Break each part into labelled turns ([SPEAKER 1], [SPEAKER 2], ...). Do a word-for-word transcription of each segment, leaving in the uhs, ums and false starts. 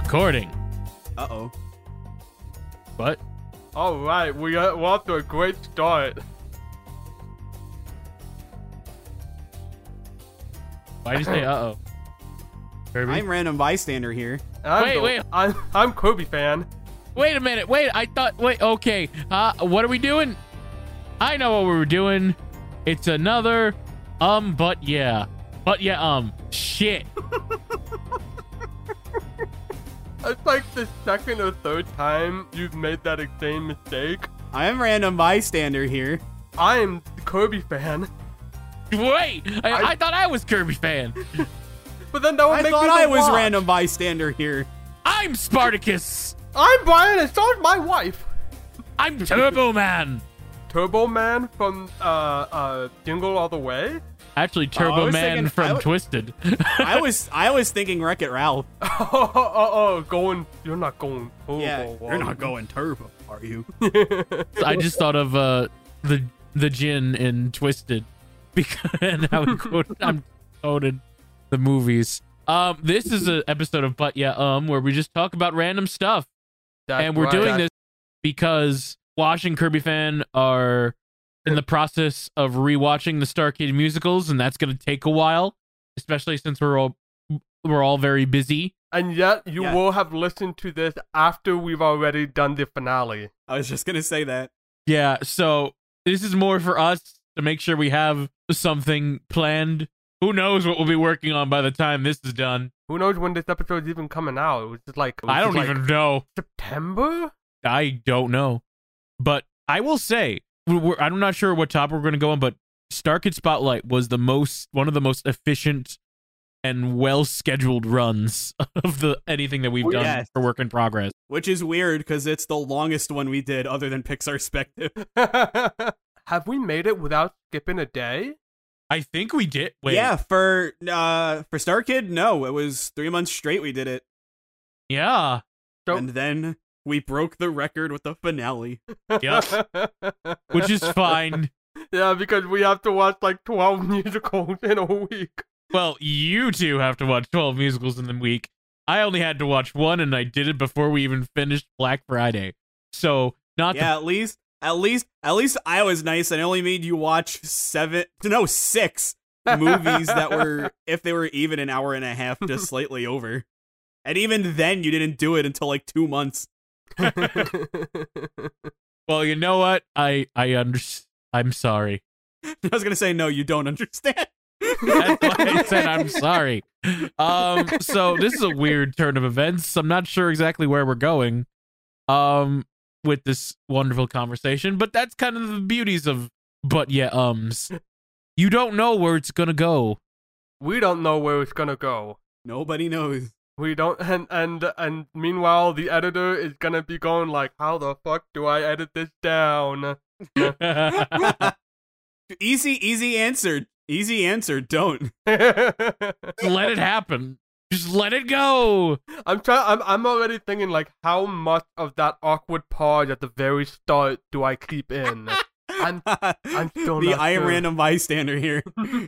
[SPEAKER 1] Recording.
[SPEAKER 2] Uh-oh.
[SPEAKER 1] What?
[SPEAKER 3] All right, we got, we're off to a great start.
[SPEAKER 1] Why'd you say uh-oh? Kirby?
[SPEAKER 2] I'm random bystander here.
[SPEAKER 3] And I'm
[SPEAKER 1] Wait,
[SPEAKER 3] the-
[SPEAKER 1] wait.
[SPEAKER 3] I'm, I'm Kirby fan.
[SPEAKER 1] Wait a minute. Wait, I thought... Wait, okay. Uh, what are we doing? I know what we were doing. It's another... Um, but yeah. But yeah, um, shit.
[SPEAKER 3] It's like the second or third time you've made that same mistake.
[SPEAKER 2] I'm random bystander here.
[SPEAKER 3] I am the Kirby fan.
[SPEAKER 1] Wait, I,
[SPEAKER 3] I-
[SPEAKER 1] I thought I was Kirby fan.
[SPEAKER 3] But then that would
[SPEAKER 2] I
[SPEAKER 3] make
[SPEAKER 2] thought
[SPEAKER 3] me the
[SPEAKER 2] I was
[SPEAKER 3] watch.
[SPEAKER 2] random bystander here.
[SPEAKER 1] I'm Spartacus.
[SPEAKER 3] I'm Brian and so is my wife.
[SPEAKER 1] I'm Turbo Man.
[SPEAKER 3] Turbo Man from uh uh Jingle All the Way.
[SPEAKER 1] Actually,
[SPEAKER 2] I
[SPEAKER 1] Turbo
[SPEAKER 2] was
[SPEAKER 1] Man
[SPEAKER 2] thinking-
[SPEAKER 1] from
[SPEAKER 2] I w-
[SPEAKER 1] Twisted.
[SPEAKER 2] I was I was thinking Wreck-It Ralph.
[SPEAKER 3] Oh, oh, oh, oh, going. You're not going. Turbo,
[SPEAKER 2] Yeah,
[SPEAKER 3] are
[SPEAKER 2] you're not
[SPEAKER 3] you?
[SPEAKER 2] going turbo, are you?
[SPEAKER 1] I just thought of uh the the Jin in Twisted because and how he quoted, I'm quoted the movies. Um, this is an episode of But Yeah Um where we just talk about random stuff,
[SPEAKER 3] That's
[SPEAKER 1] and we're
[SPEAKER 3] right.
[SPEAKER 1] doing this because Wash and Kirby fan are in the process of rewatching the Starcade musicals, and that's going to take a while, especially since we're all we're all very busy.
[SPEAKER 3] And yet, you
[SPEAKER 2] Yeah.
[SPEAKER 3] will have listened to this after we've already done the finale.
[SPEAKER 2] I was just gonna say that.
[SPEAKER 1] Yeah, so this is more for us to make sure we have something planned. Who knows what we'll be working on by the time this is done?
[SPEAKER 3] Who knows when this episode's even coming out? It was just like it was
[SPEAKER 1] I don't
[SPEAKER 3] just like
[SPEAKER 1] even know.
[SPEAKER 3] September.
[SPEAKER 1] I don't know. But I will say, we're, I'm not sure what topic we're going to go on, but Starkid Spotlight was the most, one of the most efficient and well-scheduled runs of the anything that we've done
[SPEAKER 2] Yes.
[SPEAKER 1] for Work in Progress.
[SPEAKER 2] Which is weird because it's the longest one we did other than Pixar Spective.
[SPEAKER 3] Have we made it without skipping a day?
[SPEAKER 1] I think we did. Wait,
[SPEAKER 2] Yeah, for uh for Star Kid, no, it was three months straight we did it.
[SPEAKER 1] yeah,
[SPEAKER 3] So-
[SPEAKER 2] And then we broke the record with the finale.
[SPEAKER 1] yeah, which is fine.
[SPEAKER 3] Yeah, because we have to watch like twelve musicals in a week.
[SPEAKER 1] Well, you two have to watch twelve musicals in the week. I only had to watch one, and I did it before we even finished Black Friday. So, not
[SPEAKER 2] Yeah, at least at least at least I was nice and I only made you watch seven no six movies that were, if they were even an hour and a half, just slightly over. And even then you didn't do it until like two months.
[SPEAKER 1] the... Well, you know what? I I under... I'm sorry.
[SPEAKER 2] I was gonna say no, you don't understand.
[SPEAKER 1] That's why I said I'm sorry. Um, so this is a weird turn of events. I'm not sure exactly where we're going um with this wonderful conversation, but that's kind of the beauties of But Yeah Ums. You don't know where it's gonna go.
[SPEAKER 3] We don't know where it's gonna go.
[SPEAKER 2] Nobody knows.
[SPEAKER 3] We don't, and and and meanwhile, the editor is gonna be going like, "How the fuck do I edit this down?"
[SPEAKER 2] Easy, easy answer. Easy answer. Don't.
[SPEAKER 1] Let it happen. Just let it go.
[SPEAKER 3] I'm trying. I'm I'm already thinking like, how much of that awkward pause at the very start do I keep in? I'm I'm still
[SPEAKER 2] the
[SPEAKER 3] not
[SPEAKER 2] I am
[SPEAKER 3] sure.
[SPEAKER 2] random bystander here.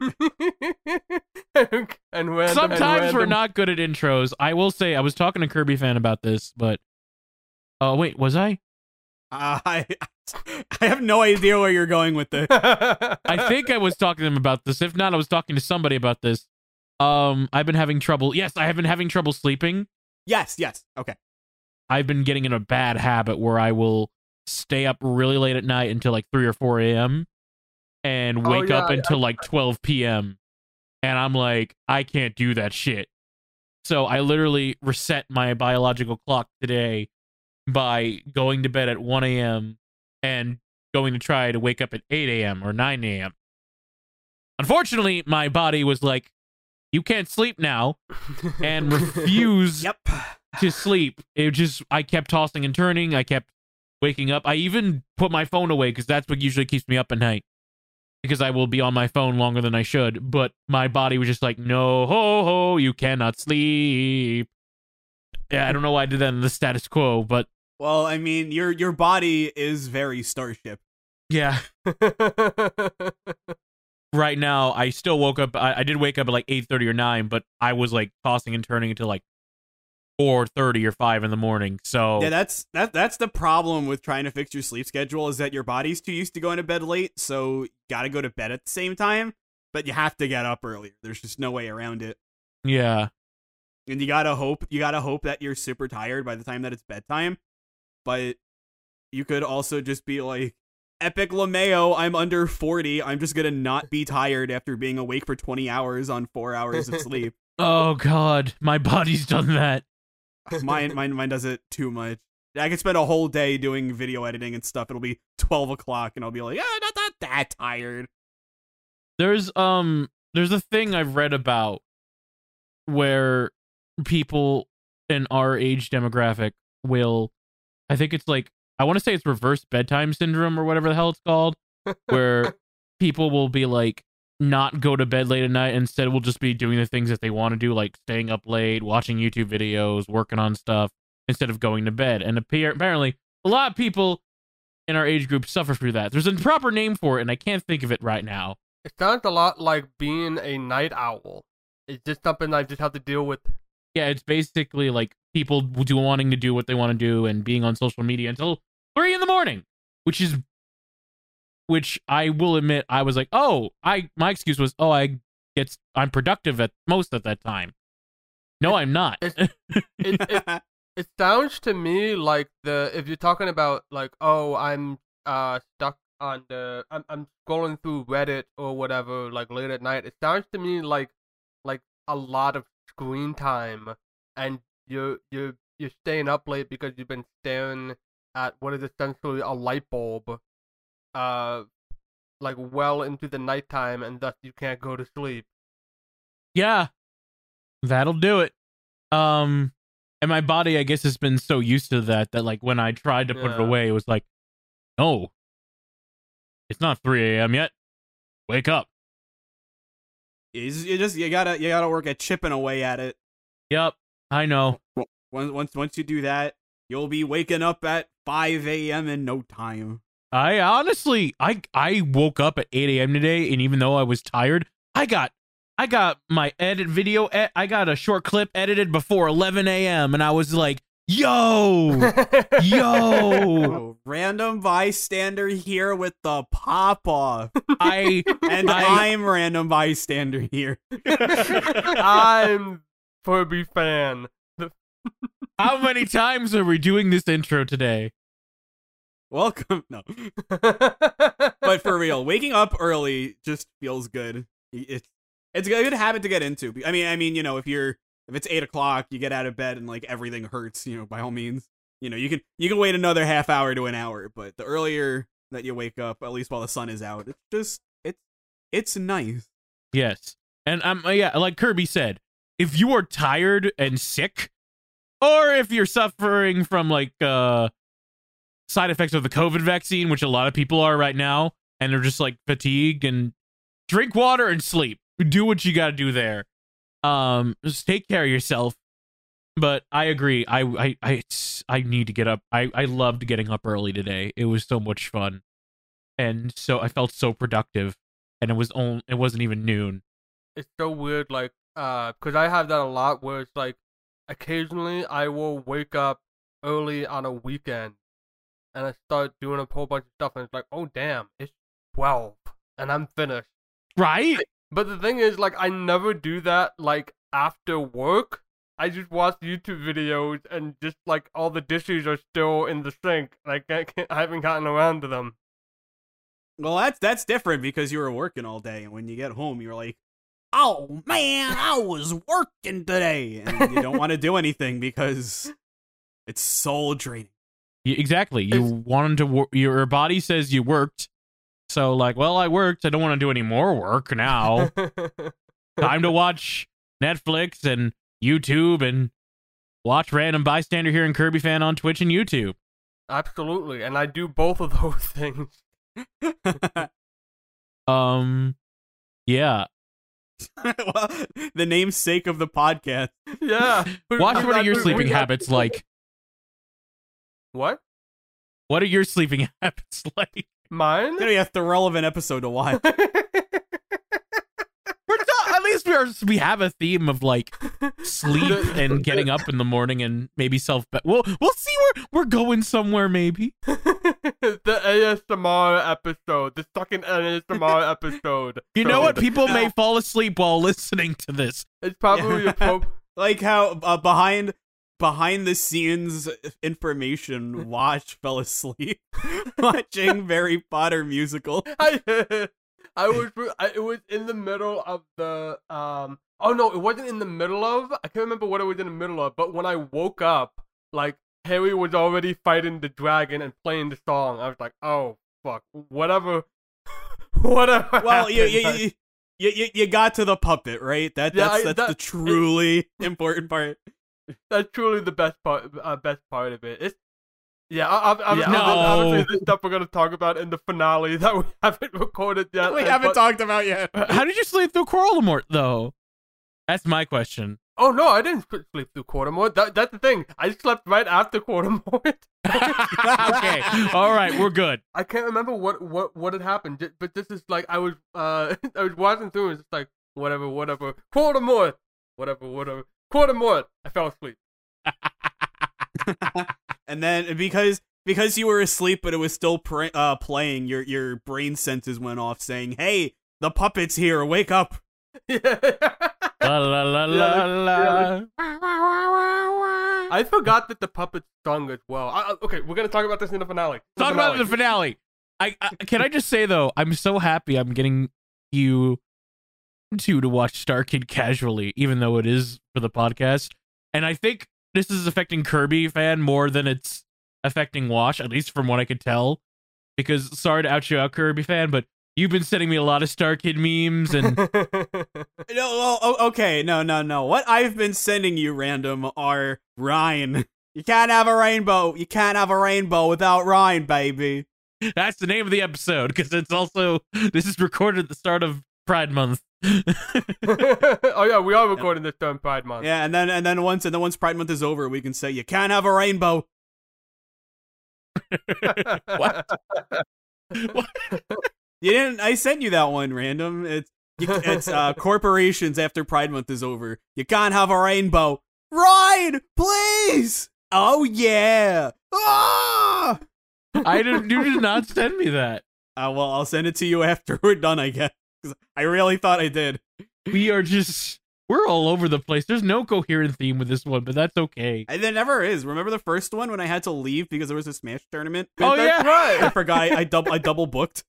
[SPEAKER 3] and random.
[SPEAKER 1] Sometimes
[SPEAKER 3] and
[SPEAKER 1] we're
[SPEAKER 3] random.
[SPEAKER 1] not good at intros. I will say I was talking to Kirby fan about this, but oh wait, was I?
[SPEAKER 2] Uh, I I have no idea where you're going with this.
[SPEAKER 1] I think I was talking to him about this. If not, I was talking to somebody about this. Um, I've been having trouble. Yes, I have been having trouble sleeping.
[SPEAKER 2] Yes, yes. Okay.
[SPEAKER 1] I've been getting in a bad habit where I will stay up really late at night until like three or four a.m. and
[SPEAKER 3] Oh,
[SPEAKER 1] wake
[SPEAKER 3] yeah,
[SPEAKER 1] up
[SPEAKER 3] I-
[SPEAKER 1] until like twelve p.m. And I'm like, I can't do that shit. So I literally reset my biological clock today by going to bed at one a.m. and going to try to wake up at eight a.m. or nine a.m. Unfortunately, my body was like, you can't sleep now, and refused
[SPEAKER 2] Yep.
[SPEAKER 1] to sleep. It just, I kept tossing and turning. I kept waking up. I even put my phone away because that's what usually keeps me up at night, because I will be on my phone longer than I should. But my body was just like, no, ho, ho, you cannot sleep. Yeah, I don't know why I did that in the status quo, but
[SPEAKER 2] Well, I mean, your your body is very Starship.
[SPEAKER 1] yeah. Right now, I still woke up. I, I did wake up at like eight thirty or nine, but I was like tossing and turning until like four thirty or five in the morning. So
[SPEAKER 2] Yeah, that's that that's the problem with trying to fix your sleep schedule is that your body's too used to going to bed late, so you gotta go to bed at the same time, but you have to get up earlier. There's just no way around it.
[SPEAKER 1] yeah.
[SPEAKER 2] And you gotta hope you gotta hope that you're super tired by the time that it's bedtime. But you could also just be like, Epic LeMayo, I'm under forty. I'm just gonna not be tired after being awake for twenty hours on four hours of sleep.
[SPEAKER 1] Oh god, my body's done that.
[SPEAKER 2] mine, mine, mine does it too much. I could spend a whole day doing video editing and stuff. It'll be twelve o'clock, and I'll be like, "Yeah, not that that tired."
[SPEAKER 1] There's um, there's a thing I've read about where people in our age demographic will, I think it's like, I want to say it's reverse bedtime syndrome or whatever the hell it's called, where people will be like, not go to bed late at night. Instead, will just be doing the things that they want to do, like staying up late, watching YouTube videos, working on stuff, instead of going to bed. And appear- apparently, a lot of people in our age group suffer through that. There's a proper name for it, and I can't think of it right now.
[SPEAKER 3] It sounds a lot like being a night owl. It's just something I just have to deal with.
[SPEAKER 1] Yeah, it's basically like people do wanting to do what they want to do and being on social media until three in the morning, which is, which I will admit, I was like, oh, I my excuse was, oh, I get I'm productive at most at that time. No, I'm not.
[SPEAKER 3] It, it, it sounds to me like the if you're talking about like, oh, I'm uh stuck on the I'm I'm scrolling through Reddit or whatever like late at night. It sounds to me like like a lot of screen time, and you're you're you're staying up late because you've been staring at what is essentially a light bulb, uh, like well into the nighttime, and thus you can't go to sleep.
[SPEAKER 1] Yeah, that'll do it. Um, and my body, I guess, has been so used to that that like when I tried to put
[SPEAKER 3] Yeah.
[SPEAKER 1] it away, it was like, no, it's not three a.m. yet. Wake up.
[SPEAKER 2] You just, you just you gotta you gotta work at chipping away at it.
[SPEAKER 1] Yep, I know.
[SPEAKER 2] Once once once you do that, you'll be waking up at five a.m. in no time.
[SPEAKER 1] I honestly, I I woke up at eight a.m. today, and even though I was tired, I got I got my edit video. E- I got a short clip edited before eleven a.m. and I was like, "Yo, yo!"
[SPEAKER 2] Oh, random bystander here with the pop off,
[SPEAKER 1] I
[SPEAKER 2] and
[SPEAKER 1] I-
[SPEAKER 2] I'm random bystander here.
[SPEAKER 3] I'm Furby fan.
[SPEAKER 1] how many times are we doing this intro today?
[SPEAKER 2] Welcome. No, but for real, waking up early just feels good. It's it's a good habit to get into. I mean, I mean, you know, if you're if it's eight o'clock, you get out of bed and like everything hurts. You know, by all means, you know, you can you can wait another half hour to an hour. But the earlier that you wake up, at least while the sun is out, it's just it's it's nice.
[SPEAKER 1] Yes, and um, yeah, like Kirby said, if you are tired and sick, or if you're suffering from like uh side effects of the COVID vaccine, which a lot of people are right now, and they're just like fatigued, and drink water and sleep. Do what you got to do there. Um, just take care of yourself. But I agree. I I I it's, I need to get up. I I loved getting up early today. It was so much fun, and so I felt so productive. And it was only it wasn't even noon.
[SPEAKER 3] It's so weird, like, uh, because I have that a lot where it's like, occasionally I will wake up early on a weekend, and I start doing a whole bunch of stuff, and it's like, oh damn, it's twelve, and I'm finished.
[SPEAKER 1] Right?
[SPEAKER 3] But the thing is, like, I never do that, like, after work. I just watch YouTube videos, and just, like, all the dishes are still in the sink, and I, can't, can't, I haven't gotten around to them.
[SPEAKER 2] Well, that's that's different because you were working all day, and when you get home, you're like, "Oh man, I was working today," and you don't want to do anything because it's soul draining.
[SPEAKER 1] Y- Exactly. You
[SPEAKER 3] It's-
[SPEAKER 1] wanted to. Wor- your body says you worked, so like, well, I worked. I don't want to do any more work now. Time to watch Netflix and YouTube and watch Random Bystander here and Kirby Fan on Twitch and YouTube.
[SPEAKER 3] Absolutely, and I do both of those things.
[SPEAKER 1] Um, yeah.
[SPEAKER 2] Well, the namesake of the podcast.
[SPEAKER 3] Yeah.
[SPEAKER 1] Watch what are your
[SPEAKER 3] We-
[SPEAKER 1] sleeping
[SPEAKER 3] we-
[SPEAKER 1] habits like?
[SPEAKER 3] What?
[SPEAKER 1] What are your sleeping habits like?
[SPEAKER 3] Mine?
[SPEAKER 2] It's gonna be a relevant episode to watch.
[SPEAKER 1] We're ta- at least we are we have a theme of like sleep and getting up in the morning and maybe self. We'll we'll see where we're going somewhere. Maybe
[SPEAKER 3] the A S M R episode, the second A S M R episode.
[SPEAKER 1] You know what? People may fall asleep while listening to this.
[SPEAKER 3] It's probably a pro-
[SPEAKER 2] like how uh, behind behind the scenes information. Wash fell asleep watching Harry Potter musical.
[SPEAKER 3] I, I was I, it was in the middle of the um oh no, it wasn't in the middle of I can't remember what it was in the middle of, but when I woke up, like Harry was already fighting the dragon and playing the song. I was like, oh fuck, whatever, whatever.
[SPEAKER 2] Well, you you,
[SPEAKER 3] happened.
[SPEAKER 2] you you you got to the puppet, right? That
[SPEAKER 3] Yeah,
[SPEAKER 2] that's
[SPEAKER 3] I-
[SPEAKER 2] that's
[SPEAKER 3] that-
[SPEAKER 2] the truly important part.
[SPEAKER 3] That's truly the best part. Uh, best part of it. It's yeah. I, I, I,
[SPEAKER 1] Yeah.
[SPEAKER 3] I, obviously,
[SPEAKER 1] No.
[SPEAKER 3] this stuff we're gonna talk about in the finale that we haven't recorded yet.
[SPEAKER 2] We
[SPEAKER 3] and-
[SPEAKER 2] haven't
[SPEAKER 3] but-
[SPEAKER 2] talked about yet.
[SPEAKER 1] How did you sleep through Quarrelmort though? That's my question.
[SPEAKER 3] Oh no, I didn't sleep through Quartermore. That that's the thing. I slept right after Quartermore.
[SPEAKER 1] Okay, all right, we're good.
[SPEAKER 3] I can't remember what what what had happened, j- but this is like I was uh I was watching through and it's just like whatever whatever Quartermore, whatever whatever Quartermore. I fell asleep.
[SPEAKER 2] And then because because you were asleep, but it was still pr- uh, playing, your your brain senses went off, saying, "Hey, the puppet's here! Wake up!"
[SPEAKER 1] La la la la la.
[SPEAKER 3] I forgot that the puppet sung as well. I, I- okay, we're gonna talk about this in the finale. The
[SPEAKER 1] Talk about it in the finale. I, I can I just say though, I'm so happy I'm getting you two to watch Star Kid casually, even though it is for the podcast. And I think this is affecting Kirby fan more than it's affecting Wash, at least from what I could tell. Because sorry to out you out, Kirby fan, but you've been sending me a lot of Star Kid memes, and
[SPEAKER 2] No, well, oh, okay, no, no, no. What I've been sending you, random, are Ryan. You can't have a rainbow. You can't have a rainbow without Ryan, baby.
[SPEAKER 1] that's the name of the episode. Because it's also this is recorded at the start of Pride Month.
[SPEAKER 3] Oh yeah, we are recording this during Pride Month.
[SPEAKER 2] Yeah, and then and then once and then once Pride Month is over, we can say you can't have a rainbow.
[SPEAKER 1] What?
[SPEAKER 2] You didn't. I sent you that one, random. It's you, it's uh, corporations after Pride Month is over. You can't have a rainbow. Ryan, please. Oh yeah. Ah!
[SPEAKER 1] I did, you did not send me that.
[SPEAKER 2] Uh, well, I'll send it to you after we're done, I guess. 'Cause I really thought I did.
[SPEAKER 1] We are just we're all over the place. There's no coherent theme with this one, but that's okay.
[SPEAKER 2] And there never is. Remember the first one when I had to leave because there was a Smash tournament?
[SPEAKER 1] Oh
[SPEAKER 3] That's
[SPEAKER 1] yeah,
[SPEAKER 2] I
[SPEAKER 3] right.
[SPEAKER 2] forgot. I, I double I double booked.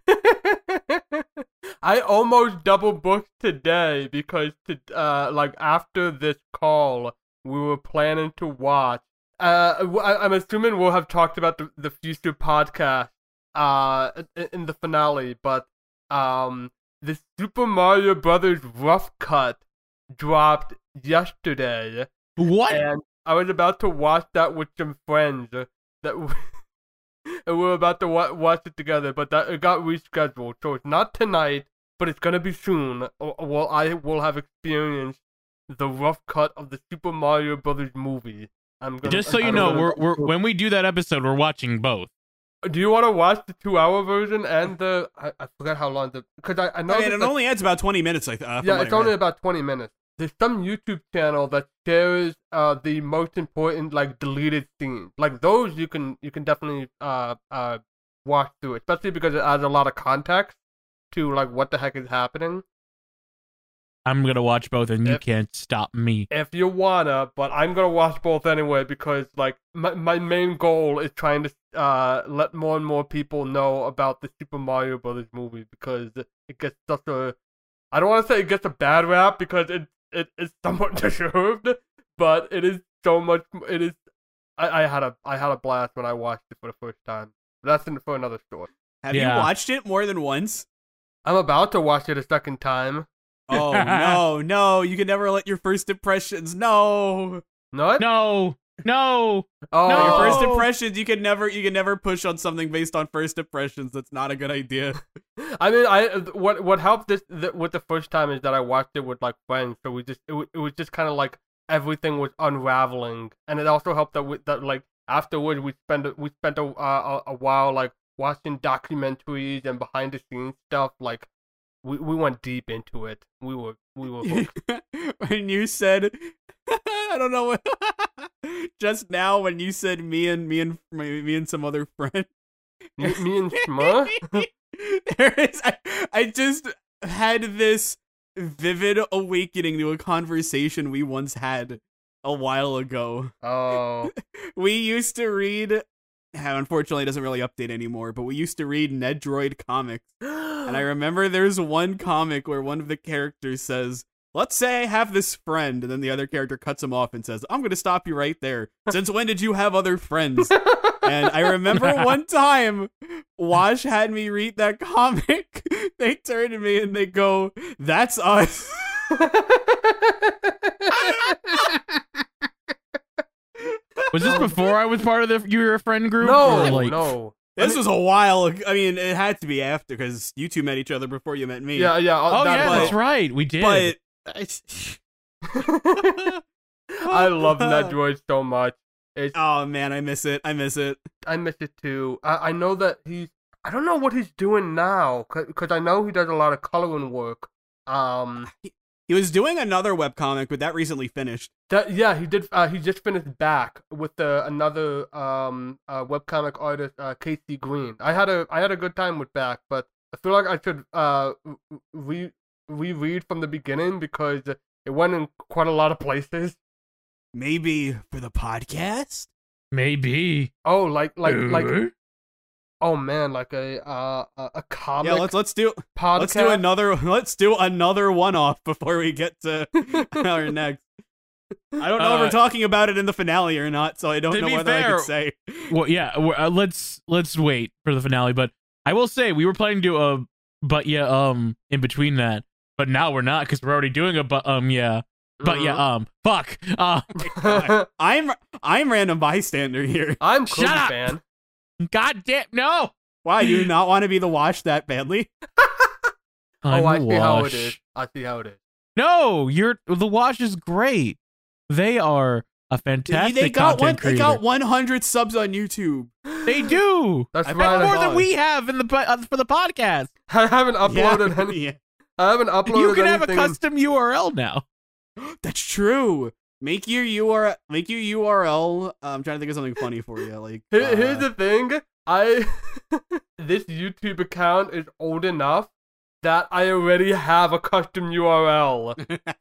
[SPEAKER 3] I almost double booked today because to uh like after this call we were planning to watch. Uh, w- I, I'm assuming we'll have talked about the the future podcast uh in, in the finale, but um the Super Mario Brothers rough cut dropped yesterday,
[SPEAKER 1] What?
[SPEAKER 3] and I was about to watch that with some friends uh, that. W- And we we're about to wa- watch it together, but that it got rescheduled, so it's not tonight, but it's gonna be soon. Or, well, I will have experienced the rough cut of the Super Mario Brothers movie. I'm gonna,
[SPEAKER 1] Just so you
[SPEAKER 3] I'm
[SPEAKER 1] know,
[SPEAKER 3] gonna-
[SPEAKER 1] we're we're when we do that episode, we're watching both.
[SPEAKER 3] Do you want to watch the two-hour version and the? I, I forgot how long the because I, I know
[SPEAKER 2] I mean,
[SPEAKER 3] that
[SPEAKER 2] it
[SPEAKER 3] the-
[SPEAKER 2] only adds about twenty minutes. I th- uh, from
[SPEAKER 3] yeah,
[SPEAKER 2] what
[SPEAKER 3] it's
[SPEAKER 2] I
[SPEAKER 3] only
[SPEAKER 2] read.
[SPEAKER 3] about twenty minutes. There's some YouTube channel that shares uh the most important like deleted scenes. Like those you can you can definitely uh uh watch through, especially because it adds a lot of context to like what the heck is happening.
[SPEAKER 1] I'm gonna watch both, and you
[SPEAKER 3] If-
[SPEAKER 1] can't stop me.
[SPEAKER 3] If you wanna, but I'm gonna watch both anyway because like my my main goal is trying to uh let more and more people know about the Super Mario Brothers movie because it gets such a I don't want to say it gets a bad rap because it it is somewhat deserved, but it is so much. It is. I, I had a I had a blast when I watched it for the first time. That's in, for another story.
[SPEAKER 2] Have
[SPEAKER 1] Yeah.
[SPEAKER 2] you watched it more than once?
[SPEAKER 3] I'm about to watch it a second time.
[SPEAKER 2] Oh no, no! You can never let your first impressions. No,
[SPEAKER 3] No,
[SPEAKER 1] No, no.
[SPEAKER 3] oh,
[SPEAKER 1] No!
[SPEAKER 2] your first impressions. You can never, you can never push on something based on first impressions. That's not a good idea.
[SPEAKER 3] I mean, I what what helped this th- with the first time is that I watched it with like friends, so we just it, w- it was just kind of like everything was unraveling, and it also helped that we, that like afterwards we spent a- we spent a, uh, a a while like watching documentaries and behind the scenes stuff like we, we went deep into it. We were we were hooked.
[SPEAKER 2] When you said, I don't know what, just now when you said me and me and me and some other friend,
[SPEAKER 3] me, me and Shma.
[SPEAKER 2] there is, I, I just had this vivid awakening to a conversation we once had a while ago.
[SPEAKER 3] Oh,
[SPEAKER 2] We used to read, unfortunately it doesn't really update anymore, but we used to read Nedroid comics. And I remember there's one comic where one of the characters says, let's say I have this friend, and then the other character cuts him off and says, I'm going to stop you right there. Since when did you have other friends? And I remember one time, Wash had me read that comic. They turn to me and they go, that's us.
[SPEAKER 1] Was this before I was part of the your friend group?
[SPEAKER 3] no,
[SPEAKER 1] or like,
[SPEAKER 3] no.
[SPEAKER 2] This
[SPEAKER 3] I mean-
[SPEAKER 2] was a while ago. I mean, it had to be after, because you two met each other before you met me.
[SPEAKER 3] Yeah, yeah.
[SPEAKER 1] Oh
[SPEAKER 3] that,
[SPEAKER 1] yeah,
[SPEAKER 2] but-
[SPEAKER 1] that's right. We did.
[SPEAKER 2] But
[SPEAKER 3] I love Nedroid so much. It's,
[SPEAKER 2] oh man, I miss it. I miss it.
[SPEAKER 3] I miss it too. I, I know that he's. I don't know what he's doing now, because I know he does a lot of coloring work. Um,
[SPEAKER 2] He was doing another webcomic, but that recently finished.
[SPEAKER 3] that yeah, he did. Uh, he just finished Back with uh, another um uh, webcomic artist, uh, Casey Green. I had a I had a good time with Back, but I feel like I should uh re reread from the beginning because it went in quite a lot of places.
[SPEAKER 2] Maybe for the podcast?
[SPEAKER 1] maybe.
[SPEAKER 3] Oh, like like like
[SPEAKER 1] Uh,
[SPEAKER 3] oh man, like a uh a, a comic
[SPEAKER 2] Yeah, let's let's do
[SPEAKER 3] podcast.
[SPEAKER 2] let's do another let's do another one off before we get to our next. I don't know if
[SPEAKER 1] Uh,
[SPEAKER 2] we're talking about it in the finale or not, so I don't
[SPEAKER 1] to
[SPEAKER 2] know
[SPEAKER 1] be
[SPEAKER 2] whether I
[SPEAKER 1] fair-
[SPEAKER 2] could say.
[SPEAKER 1] Well, yeah. we're- Uh, let's let's wait for the finale. But I will say we were planning to do a but yeah um in between that, but now we're not because we're already doing a but um yeah but yeah um fuck uh
[SPEAKER 3] Mhm.
[SPEAKER 2] I'm I'm random bystander here.
[SPEAKER 3] I'm
[SPEAKER 1] Shut
[SPEAKER 3] Kobe
[SPEAKER 1] up!
[SPEAKER 3] fan.
[SPEAKER 1] god damn no.
[SPEAKER 2] Why do you not want to be the Wash that badly?
[SPEAKER 1] I'm
[SPEAKER 3] oh, I
[SPEAKER 1] the
[SPEAKER 3] see how it
[SPEAKER 1] Wash.
[SPEAKER 3] is. I see how it is.
[SPEAKER 1] No, you're the Wash is great. They are a
[SPEAKER 2] They,
[SPEAKER 1] fantastic
[SPEAKER 2] they got one.
[SPEAKER 1] content
[SPEAKER 2] They
[SPEAKER 1] creator.
[SPEAKER 2] got one hundred subs on YouTube.
[SPEAKER 1] They do.
[SPEAKER 3] That's
[SPEAKER 2] I
[SPEAKER 3] right.
[SPEAKER 2] bet
[SPEAKER 1] That's more
[SPEAKER 2] God.
[SPEAKER 1] than we have in the po- uh, for the podcast.
[SPEAKER 3] I haven't uploaded
[SPEAKER 2] Yeah,
[SPEAKER 3] any.
[SPEAKER 2] yeah.
[SPEAKER 3] I haven't uploaded
[SPEAKER 1] You can have a
[SPEAKER 3] anything.
[SPEAKER 1] custom U R L now.
[SPEAKER 2] That's true. Make your U R L. Make your U R L. Uh, I'm trying to think of something funny for you. Like
[SPEAKER 3] Here-
[SPEAKER 2] uh,
[SPEAKER 3] Here's the thing. I this YouTube account is old enough that I already have a custom U R L,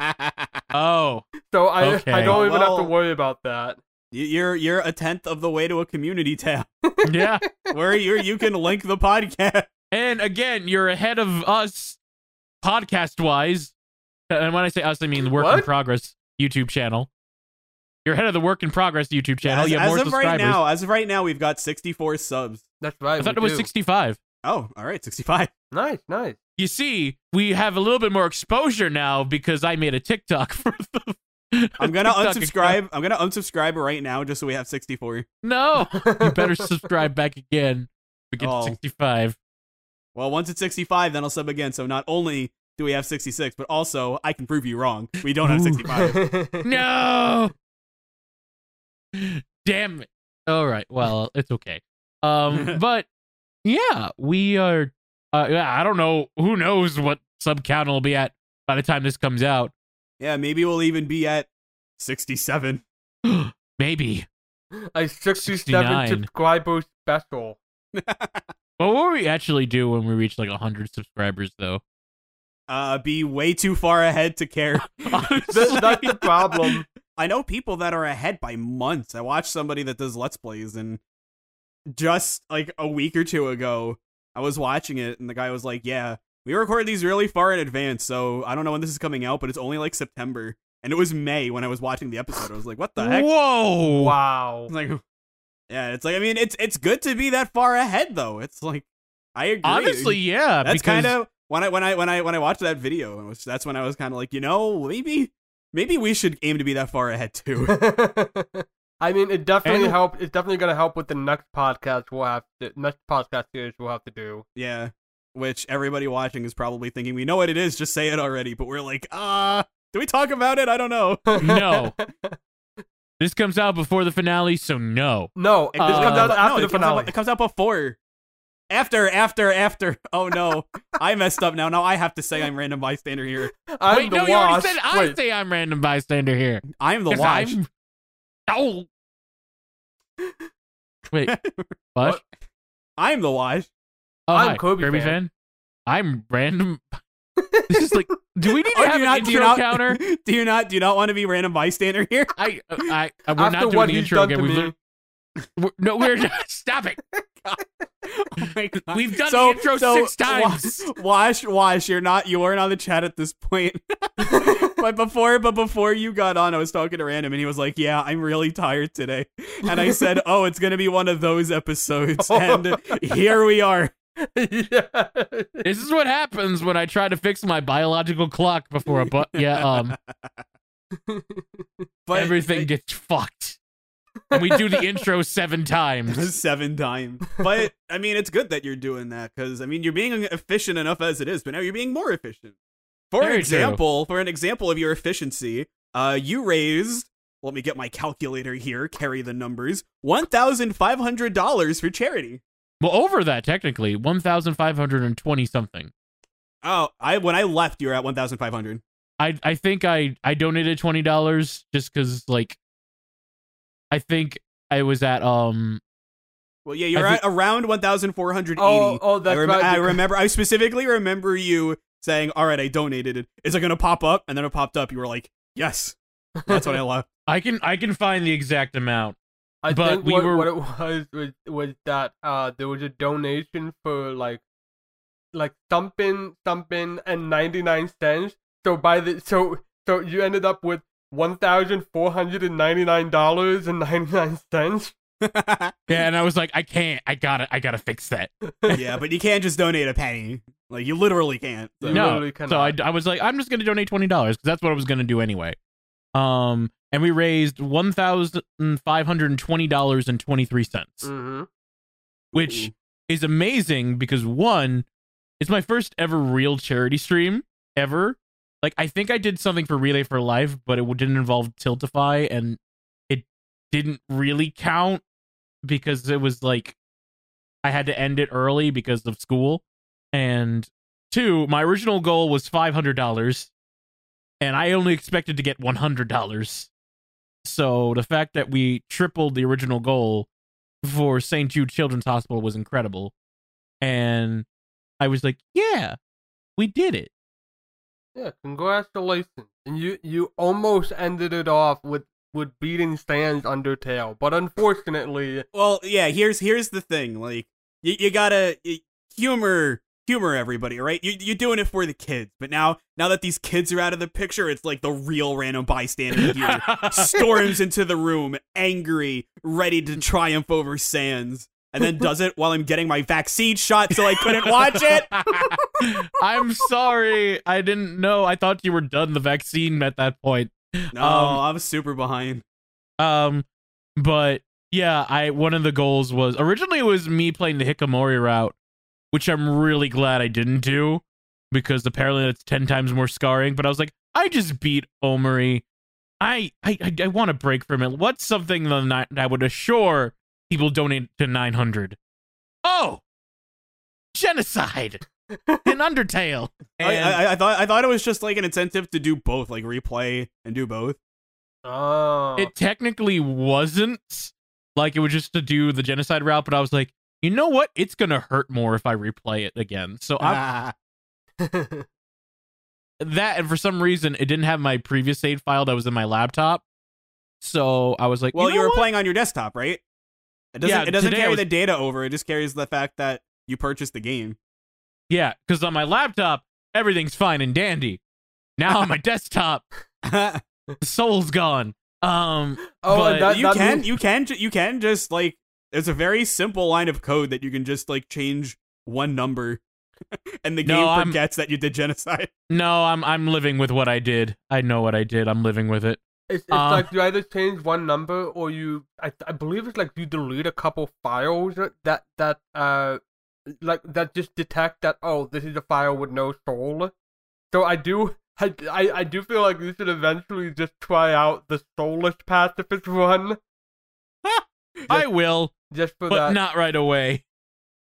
[SPEAKER 1] Oh,
[SPEAKER 3] so I
[SPEAKER 1] Okay.
[SPEAKER 3] I don't even have to
[SPEAKER 2] Well-
[SPEAKER 3] worry about that.
[SPEAKER 2] You- you're you're a tenth of the way to a community tab
[SPEAKER 1] yeah.
[SPEAKER 2] where you you can link the podcast.
[SPEAKER 1] And again, you're ahead of us podcast wise. And when I say us, I mean the work in
[SPEAKER 3] What?
[SPEAKER 1] progress YouTube channel. You're ahead of the work in progress YouTube channel.
[SPEAKER 2] as,
[SPEAKER 1] you have
[SPEAKER 2] as
[SPEAKER 1] more
[SPEAKER 2] of right
[SPEAKER 1] subscribers.
[SPEAKER 2] now, as of right now, we've got sixty-four subs.
[SPEAKER 3] That's right.
[SPEAKER 1] I thought
[SPEAKER 3] we
[SPEAKER 1] it was
[SPEAKER 3] do.
[SPEAKER 1] sixty-five.
[SPEAKER 2] Oh, all right, sixty-five.
[SPEAKER 3] Nice, nice.
[SPEAKER 1] You see, we have a little bit more exposure now because I made a TikTok for the.
[SPEAKER 2] I'm gonna
[SPEAKER 1] TikTok
[SPEAKER 2] unsubscribe.
[SPEAKER 1] account.
[SPEAKER 2] I'm gonna unsubscribe right now just so we have sixty-four.
[SPEAKER 1] No, you better subscribe back again. We get
[SPEAKER 2] Oh.
[SPEAKER 1] to sixty-five.
[SPEAKER 2] Well, once it's sixty-five, then I'll sub again. So not only do we have sixty-six, but also I can prove you wrong. We don't have
[SPEAKER 1] Ooh.
[SPEAKER 2] sixty-five.
[SPEAKER 1] No. Damn it. All right. Well, it's okay. Um, but yeah, we are. Uh, yeah, I don't know. Who knows what sub count will be at by the time this comes out?
[SPEAKER 2] Yeah, maybe we'll even be at sixty-seven.
[SPEAKER 1] Maybe.
[SPEAKER 3] A sixty-seven
[SPEAKER 1] sixty-nine.
[SPEAKER 3] subscriber special.
[SPEAKER 1] What will we actually do when we reach like one hundred subscribers, though?
[SPEAKER 2] Uh, be way too far ahead to care.
[SPEAKER 3] That- that's the problem.
[SPEAKER 2] I know people that are ahead by months. I watched somebody that does Let's Plays, and just like a week or two ago, I was watching it, and the guy was like, yeah, we record these really far in advance, so I don't know when this is coming out, but it's only like September. And it was May when I was watching the episode. I was like, what the heck?
[SPEAKER 1] Whoa!
[SPEAKER 3] Wow.
[SPEAKER 2] It's like, yeah, it's like, I mean, it's it's good to be that far ahead, though. It's like, I agree.
[SPEAKER 1] Honestly, yeah.
[SPEAKER 2] that's
[SPEAKER 1] because
[SPEAKER 2] kind of when I when I when I when I watched that video, it was, that's when I was kind of like, you know, maybe maybe we should aim to be that far ahead too.
[SPEAKER 3] I mean, it definitely
[SPEAKER 1] And-
[SPEAKER 3] help. It's definitely gonna help with the next podcast we'll have to next podcast series we'll have to do.
[SPEAKER 2] Yeah, which everybody watching is probably thinking, we know what it is, just say it already. But we're like, ah, do we talk about it? I don't know.
[SPEAKER 1] No. This comes out before the finale, so no.
[SPEAKER 3] No, this
[SPEAKER 1] Uh,
[SPEAKER 3] comes out
[SPEAKER 2] No,
[SPEAKER 3] after
[SPEAKER 2] it
[SPEAKER 3] the
[SPEAKER 2] comes out-
[SPEAKER 3] finale.
[SPEAKER 2] it comes out before. After, after, after. Oh no, I messed up now. Now I have to say I'm random bystander here.
[SPEAKER 3] I'm
[SPEAKER 1] Wait,
[SPEAKER 3] the
[SPEAKER 1] no, you
[SPEAKER 3] wash.
[SPEAKER 1] already said I
[SPEAKER 3] Wait,
[SPEAKER 1] say I'm random bystander here.
[SPEAKER 2] I'm the
[SPEAKER 1] 'Cause
[SPEAKER 2] wash.
[SPEAKER 1] I'm- Oh. Wait, what?
[SPEAKER 3] What?
[SPEAKER 2] I'm the wash.
[SPEAKER 1] Oh,
[SPEAKER 3] I'm
[SPEAKER 1] hi,
[SPEAKER 3] Kirby
[SPEAKER 1] Kirby
[SPEAKER 3] fan.
[SPEAKER 1] fan. I'm random. This is like, do we need to
[SPEAKER 2] Oh,
[SPEAKER 1] have
[SPEAKER 2] do you
[SPEAKER 1] an
[SPEAKER 2] not? Do you
[SPEAKER 1] intro
[SPEAKER 2] not?
[SPEAKER 1] counter?
[SPEAKER 2] Do you not? Do you not want to be random bystander here?
[SPEAKER 1] I, I, I we're
[SPEAKER 3] after
[SPEAKER 1] not doing
[SPEAKER 3] what
[SPEAKER 1] the
[SPEAKER 3] he's
[SPEAKER 1] intro
[SPEAKER 3] done
[SPEAKER 1] again.
[SPEAKER 3] to
[SPEAKER 1] We've
[SPEAKER 3] me,
[SPEAKER 1] lit- we're, no, we're stop it.
[SPEAKER 2] Oh my God.
[SPEAKER 1] We've done
[SPEAKER 2] So-
[SPEAKER 1] the intro
[SPEAKER 2] so,
[SPEAKER 1] six times.
[SPEAKER 2] Wa- Wash, wash. You're not. You weren't on the chat at this point. but before, but before you got on, I was talking to Random, and he was like, "Yeah, I'm really tired today." And I said, "Oh, it's gonna be one of those episodes." And here we are.
[SPEAKER 3] yeah.
[SPEAKER 1] This is what happens when I try to fix my biological clock before a but. Yeah, um,
[SPEAKER 2] But
[SPEAKER 1] everything gets fucked. And we do the intro seven times.
[SPEAKER 2] seven times. But I mean, it's good that you're doing that because I mean, you're being efficient enough as it is, but now you're being more efficient. For
[SPEAKER 1] Very
[SPEAKER 2] example, for an example of your efficiency, uh, you raised. Let me get my calculator here. Carry the numbers. One thousand five hundred dollars for charity.
[SPEAKER 1] Well, over that technically, one thousand five hundred and twenty something.
[SPEAKER 2] Oh, I when I left, you were at one thousand five hundred.
[SPEAKER 1] I I think I I donated twenty dollars just because like. I think I was at um.
[SPEAKER 2] Well, yeah, you're
[SPEAKER 1] I
[SPEAKER 2] at around one thousand four hundred eighty.
[SPEAKER 3] Oh, oh, that's
[SPEAKER 2] I, rem-
[SPEAKER 3] right.
[SPEAKER 2] I remember. I specifically remember you saying, "All right, I donated it. Is it gonna pop up?" And then it popped up. You were like, "Yes." That's what I left.
[SPEAKER 1] I can I can find the exact amount.
[SPEAKER 3] I
[SPEAKER 1] But
[SPEAKER 3] think
[SPEAKER 1] we
[SPEAKER 3] what,
[SPEAKER 1] were-
[SPEAKER 3] what it was was was that uh there was a donation for like like something something and ninety nine cents. So by the so so you ended up with one thousand four hundred and ninety nine dollars and ninety nine cents.
[SPEAKER 1] Yeah, and I was like, I can't. I gotta I gotta fix that.
[SPEAKER 2] Yeah, but you can't just donate a penny. Like you literally can't. So.
[SPEAKER 3] You
[SPEAKER 1] No,
[SPEAKER 3] literally
[SPEAKER 1] so I,
[SPEAKER 3] cannot.
[SPEAKER 1] I was like, I'm just gonna donate twenty dollars because that's what I was gonna do anyway. Um, and we raised one thousand five hundred and twenty dollars and twenty three cents,
[SPEAKER 3] Mm-hmm.
[SPEAKER 1] which
[SPEAKER 2] Ooh.
[SPEAKER 1] is amazing because one, it's my first ever real charity stream ever. Like I think I did something for Relay for Life, but it didn't involve Tiltify, and it didn't really count because it was like I had to end it early because of school. And two, my original goal was five hundred dollars, and I only expected to get one hundred dollars. So the fact that we tripled the original goal for Saint Jude Children's Hospital was incredible. And I was like, yeah, we did it.
[SPEAKER 3] Yeah, congratulations. And you you almost ended it off with with beating Sans Undertale, but unfortunately,
[SPEAKER 2] Well, yeah. Here's here's the thing. Like you, you gotta y- humor humor everybody, right? You you're doing it for the kids, but now now that these kids are out of the picture, it's like the real random bystander here storms into the room, angry, ready to triumph over Sans, and then does it while I'm getting my vaccine shot, so I couldn't watch it.
[SPEAKER 1] I'm sorry. I didn't know. I thought you were done the vaccine at that point.
[SPEAKER 2] No,
[SPEAKER 1] Um,
[SPEAKER 2] I'm super behind.
[SPEAKER 1] Um, but yeah, I one of the goals was originally it was me playing the Hikamori route, which I'm really glad I didn't do because apparently it's ten times more scarring. But I was like, I just beat Omori. I I I, I want to break from it. What's something that I would assure people donate to nine hundred? Oh, genocide in Undertale.
[SPEAKER 2] I,
[SPEAKER 1] And
[SPEAKER 2] I, I thought I thought it was just like an incentive to do both, like replay and do both.
[SPEAKER 3] oh,
[SPEAKER 1] it technically wasn't. Like, it was just to do the genocide route, but I was like, you know what? It's gonna hurt more if I replay it again. So I'm,
[SPEAKER 2] Ah.
[SPEAKER 1] that, and for some reason, it didn't have my previous save file that was in my laptop. So I was like,
[SPEAKER 2] Well,
[SPEAKER 1] you,
[SPEAKER 2] you,
[SPEAKER 1] know
[SPEAKER 2] were
[SPEAKER 1] what?
[SPEAKER 2] playing on your desktop, right? It doesn't.
[SPEAKER 1] Yeah,
[SPEAKER 2] it doesn't
[SPEAKER 1] today I
[SPEAKER 2] carry
[SPEAKER 1] was-
[SPEAKER 2] the data over. It just carries the fact that you purchased the game.
[SPEAKER 1] Yeah, because on my laptop, everything's fine and dandy. Now on my desktop, the soul's gone. Um,
[SPEAKER 3] oh,
[SPEAKER 1] but
[SPEAKER 3] and that,
[SPEAKER 2] you
[SPEAKER 3] that
[SPEAKER 2] can.
[SPEAKER 3] means-
[SPEAKER 2] You can. ju- You can just like. It's a very simple line of code that you can just like change one number, and the
[SPEAKER 1] No,
[SPEAKER 2] game
[SPEAKER 1] I'm-
[SPEAKER 2] forgets that you did genocide.
[SPEAKER 1] no, I'm I'm living with what I did. I know what I did. I'm living with it.
[SPEAKER 3] It's, it's
[SPEAKER 1] Uh,
[SPEAKER 3] like you either change one number or you. I I believe it's like you delete a couple files that that uh like that just detect that oh this is a file with no soul. So I do I, I, I do feel like you should eventually just try out the soulless pacifist one
[SPEAKER 1] I will,
[SPEAKER 3] just for
[SPEAKER 1] but
[SPEAKER 3] that.
[SPEAKER 1] not right away,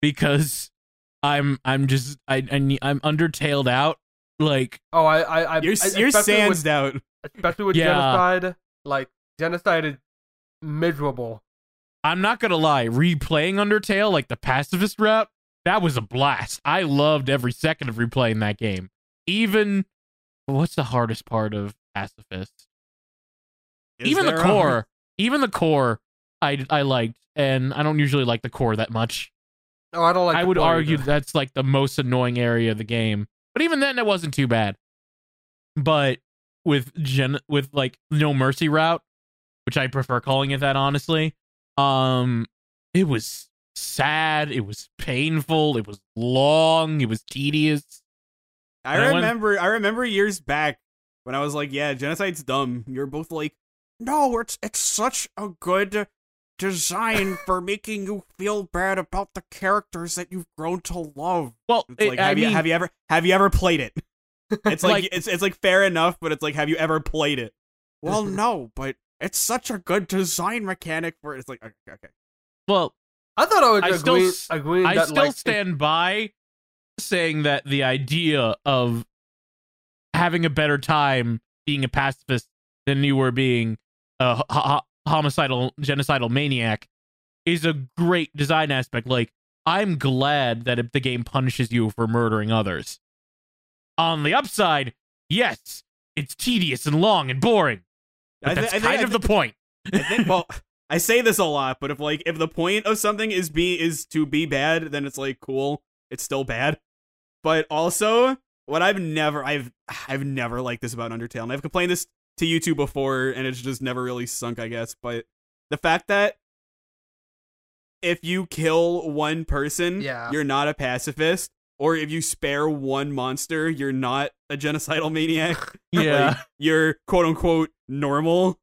[SPEAKER 1] because I'm I'm just I, I need- I'm undertailed out. Like
[SPEAKER 3] Oh, I, I, I
[SPEAKER 2] You're
[SPEAKER 3] I-
[SPEAKER 2] you're
[SPEAKER 3] especially with-
[SPEAKER 2] sandsed out.
[SPEAKER 3] especially with
[SPEAKER 1] Yeah.
[SPEAKER 3] genocide. Like genocide is miserable.
[SPEAKER 1] I'm not gonna lie, replaying Undertale like the pacifist route, that was a blast. I loved every second of replaying that game. Even what's the hardest part of pacifist?
[SPEAKER 2] Is
[SPEAKER 1] even the
[SPEAKER 2] there a-
[SPEAKER 1] core, even the core, I I liked, and I don't usually like the core that much.
[SPEAKER 3] Oh, I don't like.
[SPEAKER 1] I
[SPEAKER 3] the
[SPEAKER 1] would
[SPEAKER 3] core
[SPEAKER 1] argue
[SPEAKER 3] either.
[SPEAKER 1] that's like the most annoying area of the game. But even then, it wasn't too bad. But with gen with like No Mercy route, which I prefer calling it that, honestly, um, it was sad. It was painful. It was long. It was tedious.
[SPEAKER 2] I
[SPEAKER 1] And I went-
[SPEAKER 2] remember I remember years back when I was like, yeah, genocide's dumb. You're both like, no, it's it's such a good design for making you feel bad about the characters that you've grown to love.
[SPEAKER 1] Well,
[SPEAKER 2] It's
[SPEAKER 1] it-
[SPEAKER 2] like,
[SPEAKER 1] I
[SPEAKER 2] have you
[SPEAKER 1] mean,
[SPEAKER 2] have you ever have you ever played it? It's like,
[SPEAKER 1] Like-
[SPEAKER 2] it's it's like fair enough, but it's like, have you ever played it? Well, no, but it's such a good design mechanic for it. It's like, okay, okay.
[SPEAKER 1] well,
[SPEAKER 3] I thought I was
[SPEAKER 1] I still
[SPEAKER 3] agreeing,
[SPEAKER 1] s-
[SPEAKER 3] agreeing
[SPEAKER 1] I
[SPEAKER 3] that
[SPEAKER 1] still
[SPEAKER 3] like
[SPEAKER 1] stand by saying that the idea of having a better time being a pacifist than you were being a ho- ho- homicidal, genocidal maniac is a great design aspect. Like, I'm glad that if the game punishes you for murdering others. On the upside, yes, it's tedious and long and boring. But
[SPEAKER 2] I thi-
[SPEAKER 1] that's
[SPEAKER 2] I think-
[SPEAKER 1] kind
[SPEAKER 2] I
[SPEAKER 1] of the
[SPEAKER 2] think-
[SPEAKER 1] point.
[SPEAKER 2] I think, well, I say this a lot, but if like if the point of something is be is to be bad, then it's like cool, it's still bad. But also, what I've never I've I've never liked this about Undertale, and I've complained this to you two before, and it's just never really sunk, I guess. But the fact that if you kill one person,
[SPEAKER 3] Yeah.
[SPEAKER 2] you're not a pacifist, or if you spare one monster, you're not a genocidal maniac.
[SPEAKER 1] Yeah.
[SPEAKER 2] Like, you're quote unquote normal.